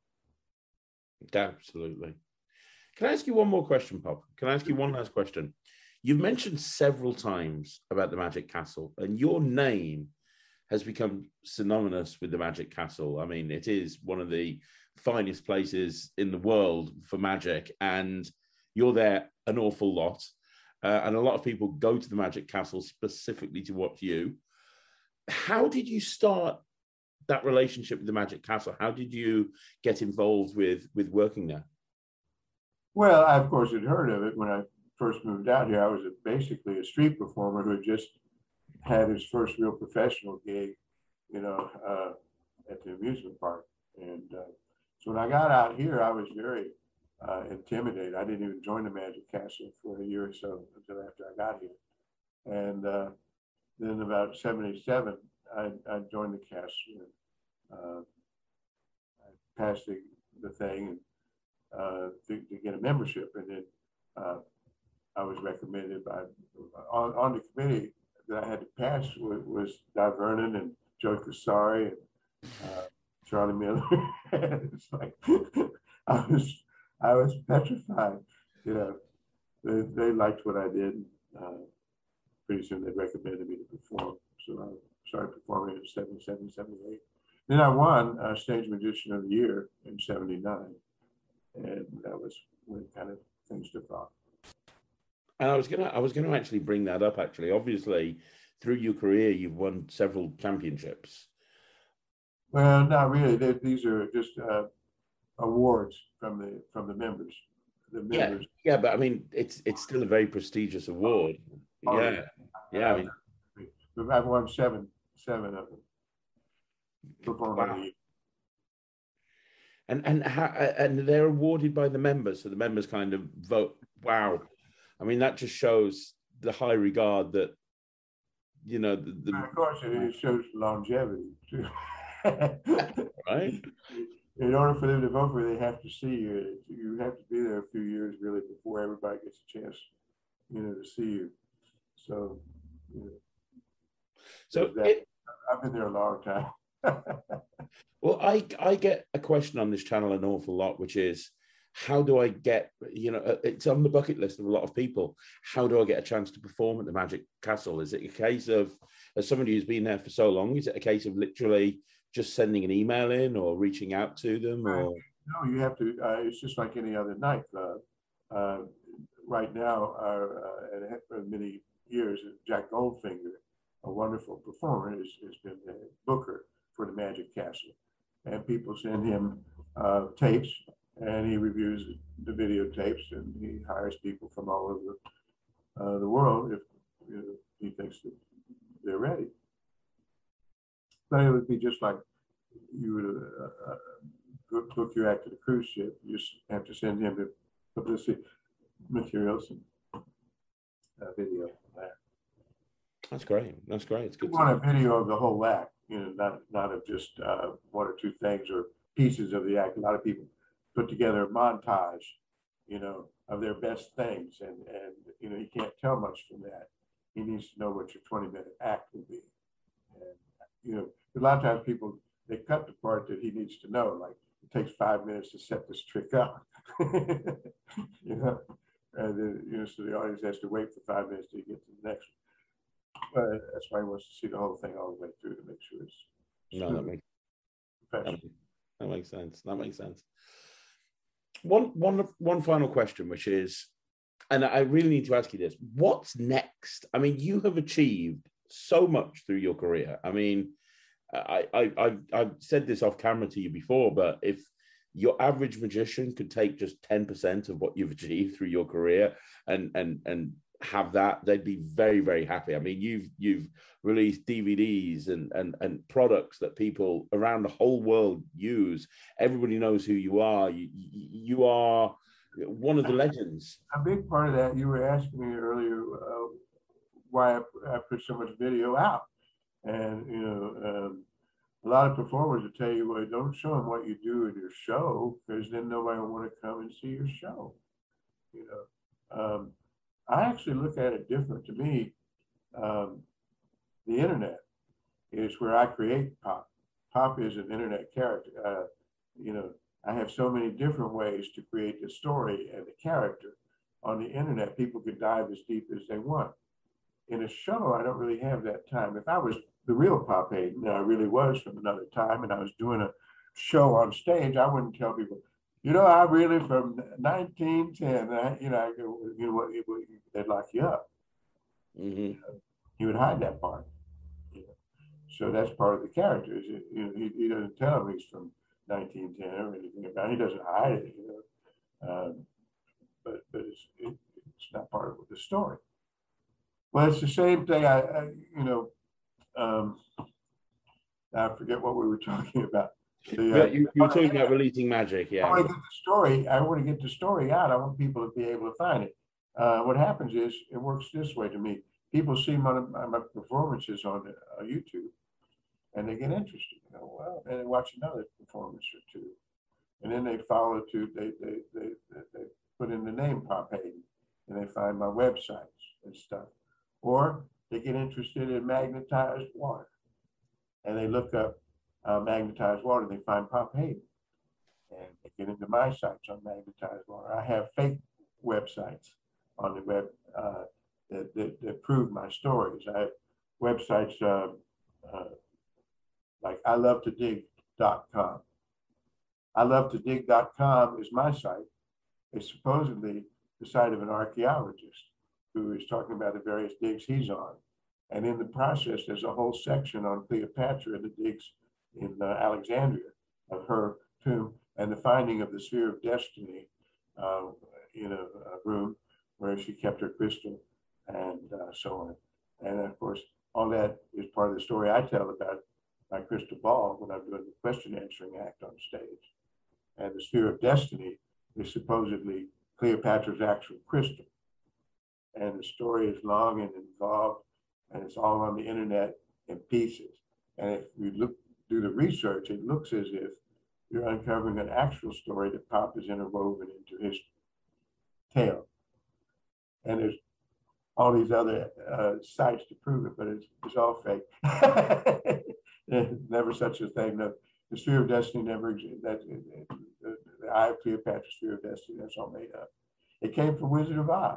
Absolutely. Can I ask you one more question, Pop? Can I ask you one last question? You've mentioned several times about the Magic Castle, and your name has become synonymous with the Magic Castle. I mean, it is one of the finest places in the world for magic, and you're there an awful lot. Uh, and a lot of people go to the Magic Castle specifically to watch you. How did you start that relationship with the Magic Castle? How did you get involved with, with working there? Well, I, of course, had heard of it when I first moved out here. I was a, basically a street performer who had just had his first real professional gig, you know, uh, at the amusement park. And uh, so when I got out here, I was very uh, intimidated. I didn't even join the Magic Castle for a year or so until after I got here. And uh, then about seventy-seven, I, I joined the castle. Uh, I passed the, the thing and, uh, to, to get a membership. And then uh, I was recommended by, on, on the committee that I had to pass was, was Di Vernon and Joe Casari and uh, Charlie Miller. It's like, I was, I was petrified, you know. They, they liked what I did. Uh, pretty soon they recommended me to perform. So I started performing in seventy-seven, seventy-eight. Then I won uh, Stage Magician of the Year in seventy-nine. And that was when kind of things took off. And I was gonna, I was gonna actually bring that up. Actually, obviously, through your career, you've won several championships. Well, not really. They, these are just uh, awards from the from the members. The members. Yeah, yeah, but I mean, it's it's still a very prestigious award. Oh, yeah, yeah. yeah I mean, I've won seven, seven of them. Wow. And and how, and they're awarded by the members, so the members kind of vote. Wow, I mean that just shows the high regard that, you know. The, the... Of course, it shows longevity too. Right. In order for them to vote for you, they have to see you. You have to be there a few years really before everybody gets a chance, you know, to see you. So, you know, so it, I've been there a long time. Well, I I get a question on this channel an awful lot, which is, how do I get, you know, it's on the bucket list of a lot of people. How do I get a chance to perform at the Magic Castle? Is it a case of, as somebody who's been there for so long, is it a case of literally just sending an email in or reaching out to them? Or no, you have to. Uh, it's just like any other nightclub. Uh, right now, our, uh, and for many years, Jack Goldfinger, a wonderful performer, has, has been the booker for the Magic Castle. And people send him uh, tapes, and he reviews the videotapes, and he hires people from all over uh, the world if, you know, he thinks that they're ready. But it would be just like you would uh, uh, book your act at a cruise ship. You just have to send him the publicity materials and uh, video of that. That's great. That's great. It's good. You want a video of the whole act, you know, not not of just uh, one or two things or pieces of the act. A lot of people put together a montage, you know, of their best things, and and you know, you can't tell much from that. He needs to know what your twenty minute act will be, and you know, a lot of times people, they cut the part that he needs to know, like it takes five minutes to set this trick up, you know, and then, you know, so the audience has to wait for five minutes to get to the next one. But that's why he wants to see the whole thing all the way through to make sure it's no, that makes, that, that makes sense. That makes sense. One, one, one final question, which is, and I really need to ask you this: what's next? I mean, you have achieved so much through your career. I mean, I, I, I, I've said this off camera to you before, but if your average magician could take just ten percent of what you've achieved through your career and and and have that, they'd be very, very happy. I mean, you've you've released D V Ds and and and products that people around the whole world use. Everybody knows who you are. You you are one of the legends. A big part of that, you were asking me earlier uh, why I, I put so much video out, and you know, um, a lot of performers will tell you, well, don't show them what you do in your show, because then nobody will want to come and see your show. You know, um, I actually look at it different. To me, um, the internet is where I create pop. Pop is an internet character. Uh, you know, I have so many different ways to create the story and the character. On the internet, people can dive as deep as they want. In a show, I don't really have that time. If I was the real Pop Hayden, and I really was from another time, and I was doing a show on stage, I wouldn't tell people, you know, I really from nineteen ten. I, you know, I, you know what? They'd lock you up. Mm-hmm. You know, he would hide that part. You know? So that's part of the character. Is it, you know, he, he doesn't tell them he's from nineteen ten or anything about it. He doesn't hide it. You know, um, but but it's it, it's not part of the story. Well, it's the same thing. I, I you know, um, I forget what we were talking about. The, uh, uh, you, you were talking about releasing magic, yeah. I want to get the story. I want to get the story out. I want people to be able to find it. Uh, what happens is it works this way to me. People see my, my performances on uh, YouTube, and they get interested. You know, well, and they watch another performance or two, and then they follow to. They they they they, they put in the name Pop Hayden, and they find my websites and stuff. Or they get interested in magnetized water, and they look up uh, magnetized water. They find Pop Hayden, and they get into my sites on magnetized water. I have fake websites on the web uh, that, that, that prove my stories. I have websites uh, uh, like I love to dig dot com. I love to dig dot com is my site. It's supposedly the site of an archaeologist who is talking about the various digs he's on. And in the process, there's a whole section on Cleopatra, the digs in uh, Alexandria of her tomb, and the finding of the Sphere of Destiny uh, in a, a room where she kept her crystal and uh, so on. And of course, all that is part of the story I tell about my crystal ball when I'm doing the question answering act on stage. And the Sphere of Destiny is supposedly Cleopatra's actual crystal. And the story is long and involved, and it's all on the internet in pieces. And if you look, do the research, it looks as if you're uncovering an actual story that Pop is interwoven into his tale. And there's all these other uh, sites to prove it, but it's, it's all fake. Never such a thing. No, the Sphere of Destiny never existed. That, it, it, the, the Eye of Cleopatra, Sphere of Destiny, that's all made up. It came from Wizard of Oz.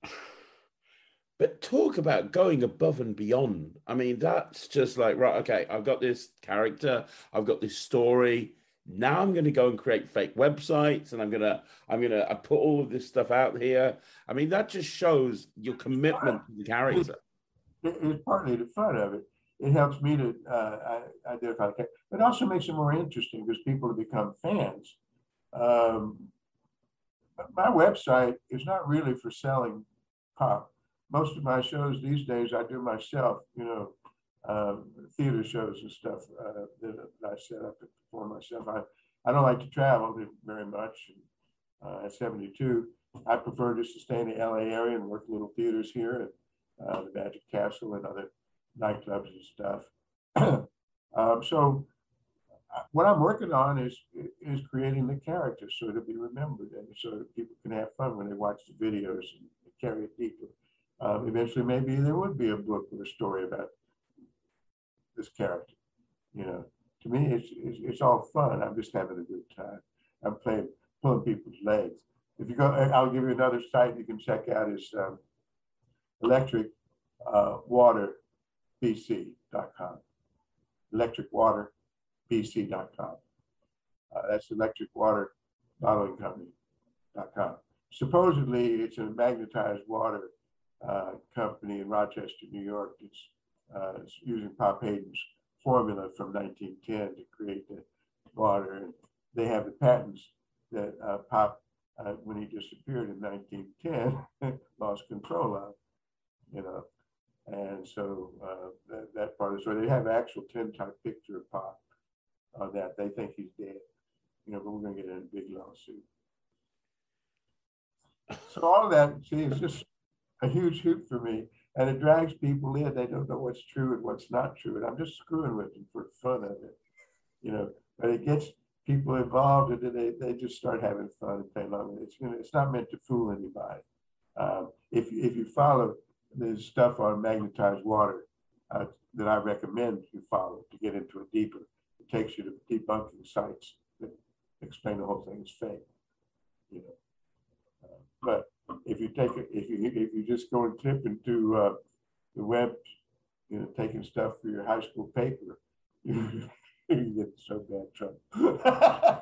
But talk about going above and beyond. I mean, that's just like, right, okay, I've got this character, I've got this story. Now I'm going to go and create fake websites, and I'm going to, I'm going to I put all of this stuff out here. I mean, that just shows your commitment to the character. It, it's partly the fun of it. It helps me to uh, identify the character, but it also makes it more interesting because people have become fans. Um, my website is not really for selling Pop. Most of my shows these days I do myself, you know, um, theater shows and stuff uh, that I set up and perform myself. I, I don't like to travel very much. Uh, at seventy-two, I prefer just to stay in the L A area and work little theaters here at uh, the Magic Castle and other nightclubs and stuff. um, so what I'm working on is is creating the character so it'll be remembered and so that people can have fun when they watch the videos and carry it deeper. Um, eventually, maybe there would be a book or a story about this character. You know, to me, it's, it's it's all fun. I'm just having a good time. I'm playing, pulling people's legs. If you go, I'll give you another site you can check out is um, electric water b c dot com. electric water b c dot com. Uh, that's Electric Water Bottling Company dot com. Supposedly, it's a magnetized water uh, company in Rochester, New York. It's, uh, it's using Pop Hayden's formula from nineteen ten to create the water. And they have the patents that uh, Pop, uh, when he disappeared in nineteen ten, lost control of. you know. And so uh, that, that part is where they have actual tintype picture of Pop on that. They think he's dead, you know, but we're going to get in a big lawsuit. So all of that, see, it's just a huge hoop for me. And it drags people in. They don't know what's true and what's not true. And I'm just screwing with them for fun of it, you know. But it gets people involved, and they, they just start having fun and play along. It's, you know, it's not meant to fool anybody. Um, if, if you follow the stuff on magnetized water uh, that I recommend you follow to get into it deeper, it takes you to debunking sites that explain the whole thing is fake, you know. Uh, but if you take it, if you if you just go and clip into uh, the web, you know, taking stuff for your high school paper, you, you get so bad trouble.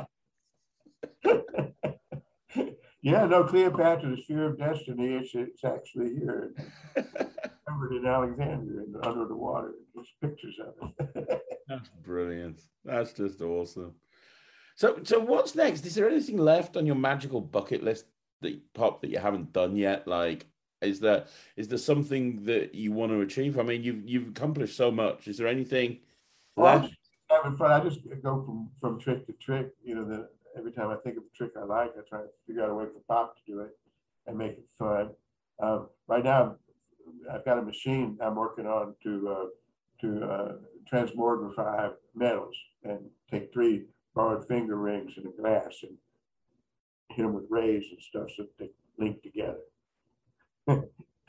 Yeah, no, Cleopatra, the Sphere of Destiny, it's, it's actually here. Covered in Alexandria and under the water. There's pictures of it. That's brilliant. That's just awesome. So, so what's next? Is there anything left on your magical bucket list that Pop that you haven't done yet? Like, is there is there something that you want to achieve? I mean, you've you've accomplished so much. Is there anything well, left? I'm having fun. I just go from from trick to trick. You know, the, every time I think of a trick I like, I try to figure out a way for Pop to do it and make it fun. Um, right now, I've got a machine I'm working on to uh, to uh, transmogrify metals and take three borrowed finger rings in a glass and hit them with rays and stuff so that they link together. And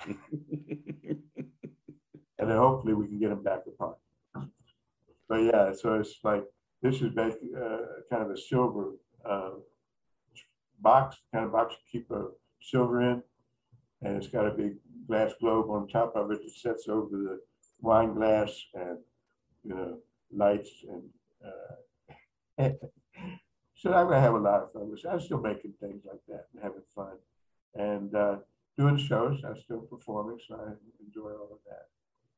then hopefully we can get them back apart. But yeah, so it's like, this is basically uh, kind of a silver uh, box, kind of box you keep a silver in, and it's got a big glass globe on top of it that sets over the wine glass and, you know, lights and uh, so I'm gonna have a lot of fun with it. I'm still making things like that and having fun and uh, doing shows. I'm still performing, so I enjoy all of that.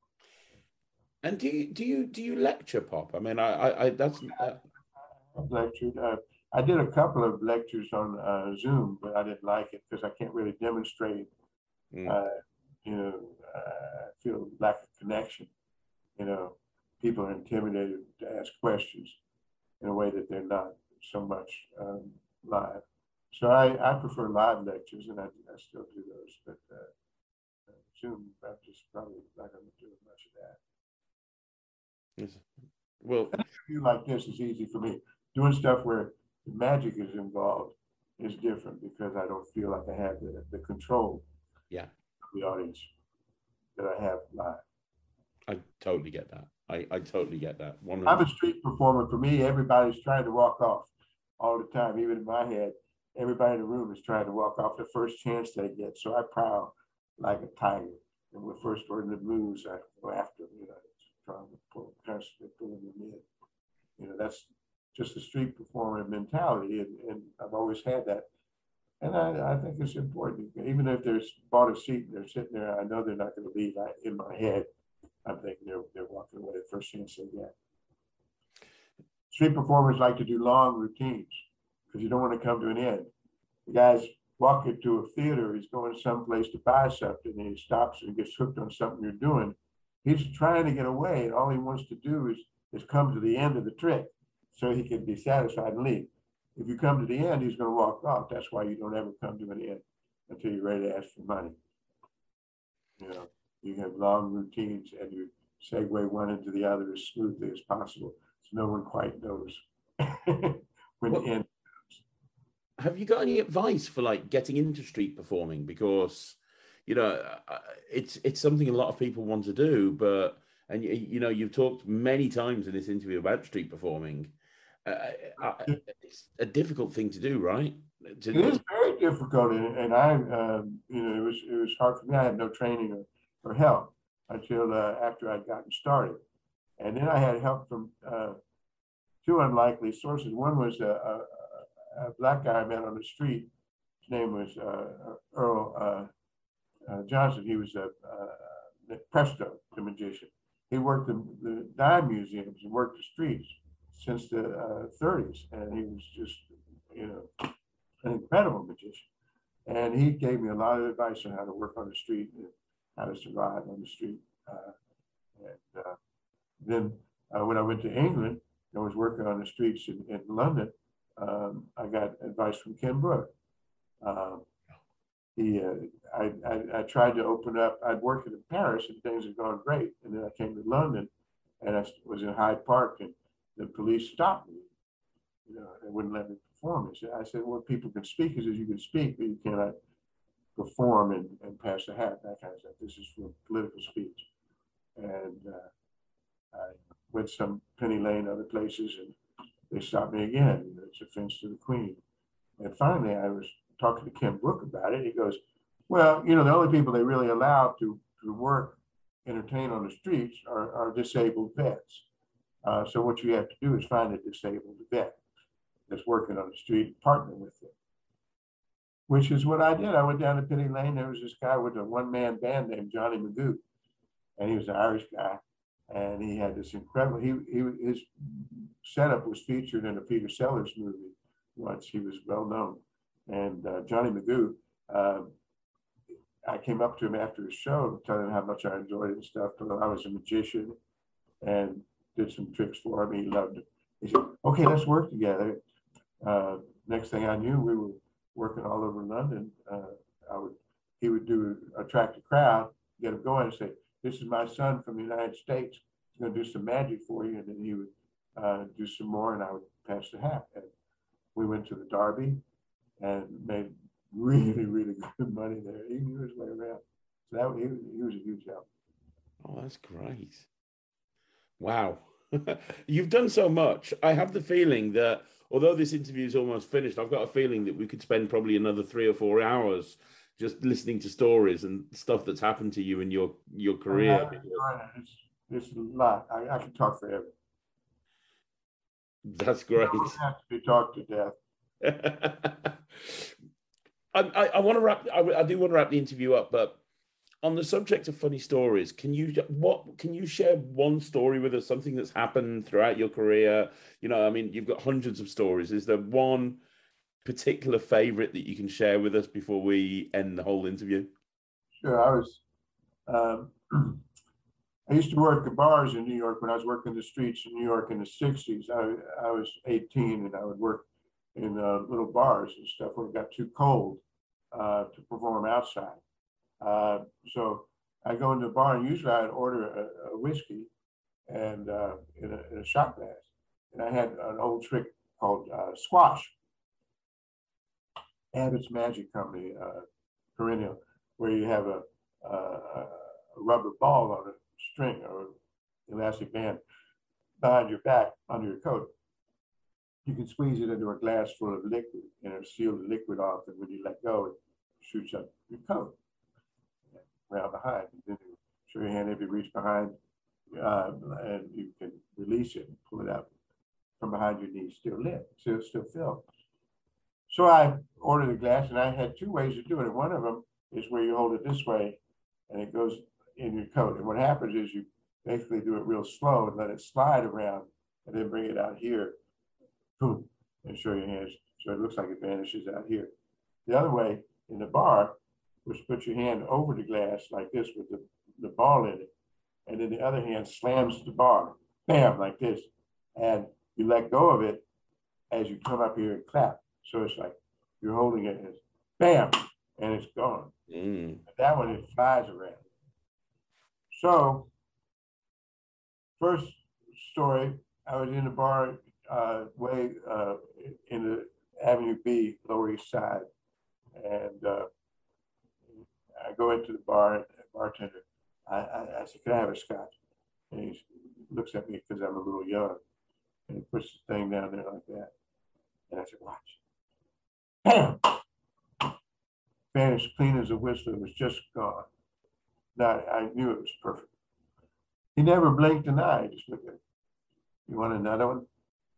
And do you do you do you lecture, Pop? I mean, I I, I that's uh... I've lectured. Uh, I did a couple of lectures on uh, Zoom, but I didn't like it because I can't really demonstrate. Mm. Uh, you know, I uh, feel lack of connection. You know, people are intimidated to ask questions in a way that they're not so much um, live. So I, I prefer live lectures, and I, I still do those. But uh, Zoom, I'm just probably not going to do much of that. Yes. Well, an interview like this is easy for me. Doing stuff where the magic is involved is different because I don't feel like I have the, the control yeah. of the audience that I have live. I totally get that. I, I totally get that. one I'm a street performer. For me, everybody's trying to walk off all the time. Even in my head, everybody in the room is trying to walk off the first chance they get. So I prowl like a tiger. And when first word in the moves, I go after them, you know, trying to pull, constantly pulling them in. You know, that's just a street performer mentality. And, and I've always had that. And I, I think it's important. Even if there's bought a seat and they're sitting there, I know they're not going to leave. I, in my head, I'm thinking they're, they're walking away the first chance they get. Street performers like to do long routines because you don't want to come to an end. The guy's walking to a theater, he's going someplace to buy something, and he stops and gets hooked on something you're doing. He's trying to get away, and all he wants to do is, is come to the end of the trick so he can be satisfied and leave. If you come to the end, he's going to walk off. That's why you don't ever come to an end until you're ready to ask for money. You know, you have long routines and you segue one into the other as smoothly as possible, so no one quite knows when well, the end comes. Have you got any advice for like getting into street performing? Because, you know, it's it's something a lot of people want to do, but, and you know, you've talked many times in this interview about street performing. Uh, it's a difficult thing to do, right? To, it is very difficult, and, and I, um, you know, it was it was hard for me. I had no training or, or help until uh, after I'd gotten started, and then I had help from uh, two unlikely sources. One was a, a, a black guy I met on the street. His name was uh, Earl uh, uh, Johnson. He was a uh, Presto, the magician. He worked in the dime museums and worked the streets since the uh, thirties, and he was just, you know, an incredible magician. And he gave me a lot of advice on how to work on the street. And how to survive on the street. Uh, and uh, then uh, when I went to England, I was working on the streets in, in London. Um, I got advice from Ken Brook. Um, he, uh, I, I, I tried to open up. I'd worked in Paris and things had gone great. And then I came to London and I was in Hyde Park and the police stopped me. You know, they wouldn't let me perform. He said, I said, well, people can speak. He says, you can speak, but you cannot perform and, and pass a hat, that kind of stuff. This is for political speech. And uh, I went some Penny Lane, other places, and they stopped me again. You know, it's offense to the Queen. And finally, I was talking to Ken Brook about it. He goes, well, you know, the only people they really allow to, to work, entertain on the streets are, are disabled vets. Uh, so what you have to do is find a disabled vet that's working on the street and partner with them, which is what I did. I went down to Penny Lane. There was this guy with a one-man band named Johnny Magoo, and he was an Irish guy, and he had this incredible, he, he his setup was featured in a Peter Sellers movie once. He was well known. And uh, Johnny Magoo, uh, I came up to him after the show, telling him how much I enjoyed it and stuff, but I was a magician and did some tricks for him. He loved it. He said, okay, let's work together. Uh, next thing I knew, we were working all over London. Uh, I would, he would do attract a crowd, get them going, and say, "This is my son from the United States. He's going to do some magic for you." And then he would uh, do some more, and I would pass the hat. And we went to the Derby and made really, really good money there. He knew his way around. So that he was, he was a huge help. Oh, that's great! Wow, you've done so much. I have the feeling that, although this interview is almost finished, I've got a feeling that we could spend probably another three or four hours just listening to stories and stuff that's happened to you in your, your career. It's, it's a lot. I, I can talk forever. That's great. You don't have to be talked to death. I, I, I want to wrap, I, I do want to wrap the interview up, but on the subject of funny stories, can you what can you share one story with us, something that's happened throughout your career? You know, I mean, you've got hundreds of stories. Is there one particular favorite that you can share with us before we end the whole interview? Sure. I was, um, I used to work at bars in New York when I was working the streets in New York in the sixties. I, I was eighteen and I would work in uh, little bars and stuff when it got too cold uh, to perform outside. Uh, so I go into a bar and usually I'd order a, a whiskey and uh, in, a, in a shot glass. And I had an old trick called uh, squash. Abbott's Magic Company, uh, perennial, where you have a, a, a rubber ball on a string or elastic band behind your back under your coat. You can squeeze it into a glass full of liquid and it'll seal the liquid off, and when you let go, it shoots up your coat around behind. And then you show your hand, if you reach behind, uh, and you can release it and pull it out from behind your knee, still lit, still, still filled. So I ordered a glass, and I had two ways to do it. And one of them is where you hold it this way, and it goes in your coat. And what happens is you basically do it real slow and let it slide around, and then bring it out here, boom, and show your hands. So it looks like it vanishes out here. The other way in the bar was put your hand over the glass like this with the, the ball in it, and then the other hand slams the bar, bam, like this. And you let go of it as you come up here and clap. So it's like you're holding it and it's bam, and it's gone. Mm. That one, it flies around. So, first story, I was in a bar uh, way uh, in the Avenue B, Lower East Side, and uh, I go into the bar, and the bartender, I, I, I said, "Can I have a scotch?" And he looks at me because I'm a little young, and he puts the thing down there like that. And I said, "Watch." Bam! Vanished clean as a whistle. It was just gone. Now, I knew it was perfect. He never blinked an eye. Just looked at it. "You want another one?"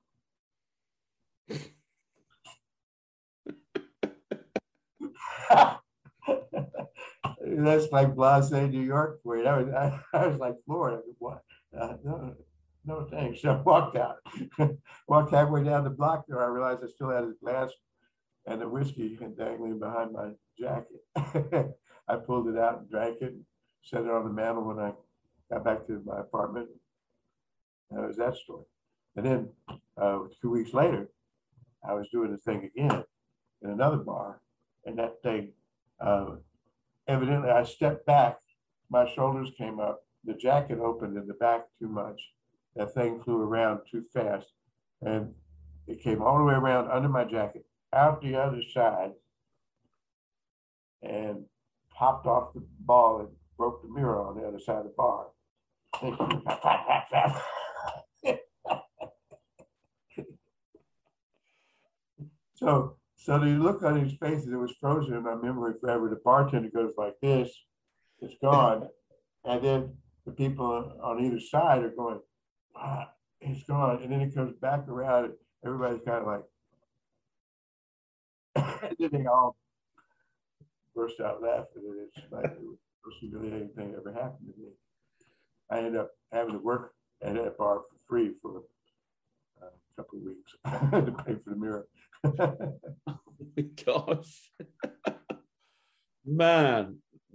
That's like Blase, New York for you. I was, I, I was like floored. I said, "What? Uh, no, no thanks." So I walked out. Walked halfway down the block there. I realized I still had his glass and the whiskey dangling behind my jacket. I pulled it out and drank it, and set it on the mantle when I got back to my apartment. That was that story. And then uh, two weeks later, I was doing the thing again in another bar, and that thing, uh, evidently I stepped back, my shoulders came up, the jacket opened in the back too much. That thing flew around too fast, and it came all the way around under my jacket, out the other side, and popped off the ball and broke the mirror on the other side of the bar. so, so the look on his face, it was frozen in my memory forever. The bartender goes like this, it's gone. And then the people on either side are going, ah, it's gone. And then it comes back around and everybody's kind of like, and then they all burst out laughing. And it's like the most humiliating thing that ever happened to me. I ended up having to work at that bar for free for a couple of weeks to pay for the mirror. Oh my gosh. Man,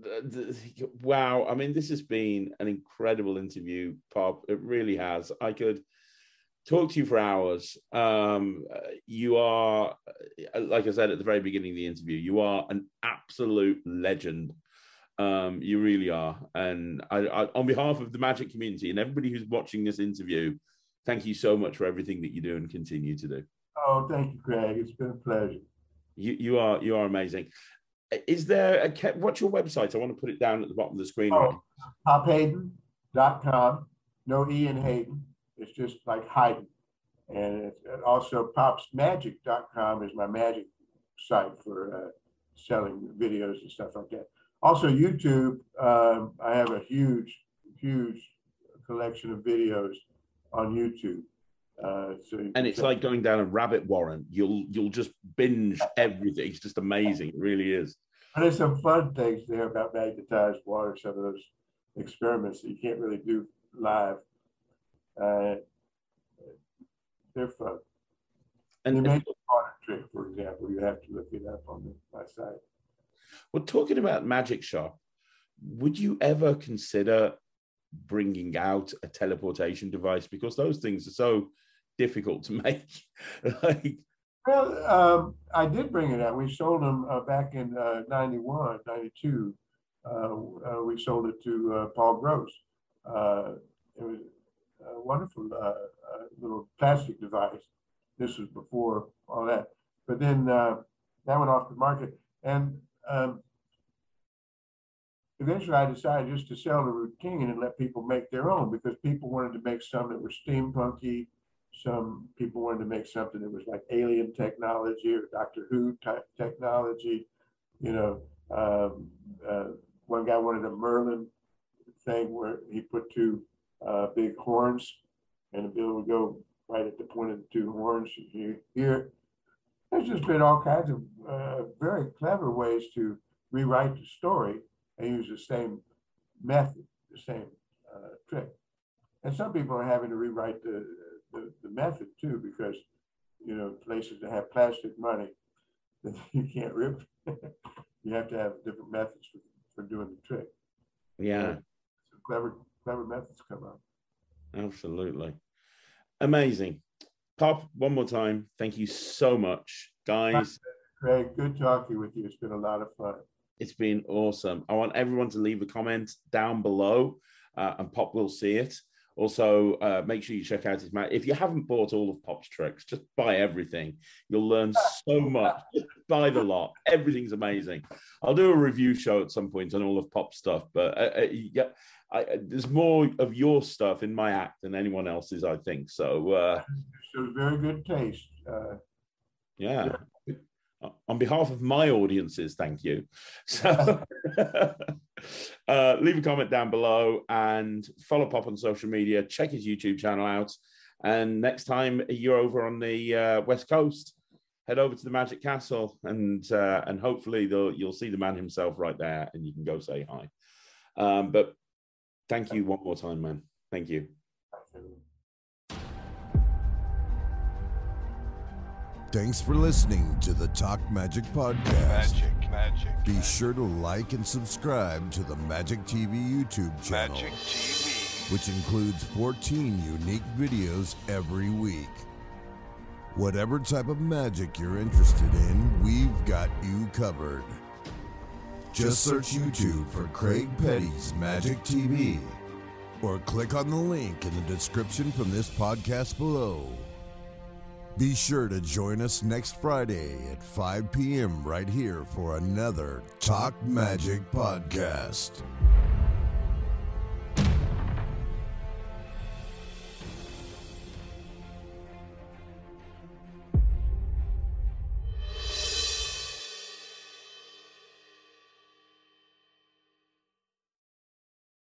wow. I mean, this has been an incredible interview, Pop. It really has. I could talk to you for hours. Um, you are, like I said at the very beginning of the interview, you are an absolute legend. Um, you really are. And I, I, on behalf of the Magic community and everybody who's watching this interview, thank you so much for everything that you do and continue to do. Oh, thank you, Craig. It's been a pleasure. You, you are you are amazing. Is there a, what's your website? I want to put it down at the bottom of the screen. Oh, right? pop hayden dot com. No E in Hayden. It's just like Hayden. And it's also pops magic dot com is my magic site for uh, selling videos and stuff like that. Also, YouTube, um, I have a huge, huge collection of videos on YouTube. Uh, so and it's like going down a rabbit warren. You'll you'll just binge everything. It's just amazing. It really is. And there's some fun things there about magnetized water. Some of those experiments that you can't really do live. Uh, they're fun. And you made the water trick, for example. You have to look it up on the, my site. Well, talking about Magic Shop, would you ever consider bringing out a teleportation device? Because those things are so difficult to make. Like, well, um, I did bring it out. We sold them uh, back in uh, ninety-one, ninety-two. Uh, uh, we sold it to uh, Paul Gross. Uh, it was a wonderful uh, uh, little plastic device. This was before all that. But then uh, that went off the market. And um, eventually I decided just to sell the routine and let people make their own, because people wanted to make some that were steampunky. Some people wanted to make something that was like alien technology or Doctor Who type technology. You know, um, uh, one guy wanted a Merlin thing where he put two uh, big horns and the bill would go right at the point of the two horns. You hear, there's just been all kinds of uh, very clever ways to rewrite the story and use the same method, the same uh, trick. And some people are having to rewrite the, the, the method too, because, you know, places that have plastic money that you can't rip, you have to have different methods for, for doing the trick. Yeah. So clever, clever methods come up. Absolutely. Amazing. Pop, one more time, thank you so much, guys. Craig, good talking with you. It's been a lot of fun. It's been awesome. I want everyone to leave a comment down below, uh, and Pop will see it. Also, uh, make sure you check out his mat. If you haven't bought all of Pop's tricks, just buy everything. You'll learn so much. Just buy the lot. Everything's amazing. I'll do a review show at some point on all of Pop's stuff, but uh, uh, yeah, I, there's more of your stuff in my act than anyone else's, I think. So, uh, shows very good taste. Uh, yeah. yeah. On behalf of my audiences, thank you. So uh, leave a comment down below and follow Pop on social media. Check his YouTube channel out. And next time you're over on the uh, West Coast, head over to the Magic Castle and uh, and hopefully you'll see the man himself right there and you can go say hi. Um, but thank you one more time, man. Thank you. Thanks for listening to the Talk Magic Podcast. Magic, magic. Be magic. sure to like and subscribe to the Magic T V YouTube channel, Magic T V, which includes fourteen unique videos every week. Whatever type of magic you're interested in, we've got you covered. Just search YouTube for Craig Petty's Magic T V, or click on the link in the description from this podcast below. Be sure to join us next Friday at five p.m. right here for another Talk Magic podcast.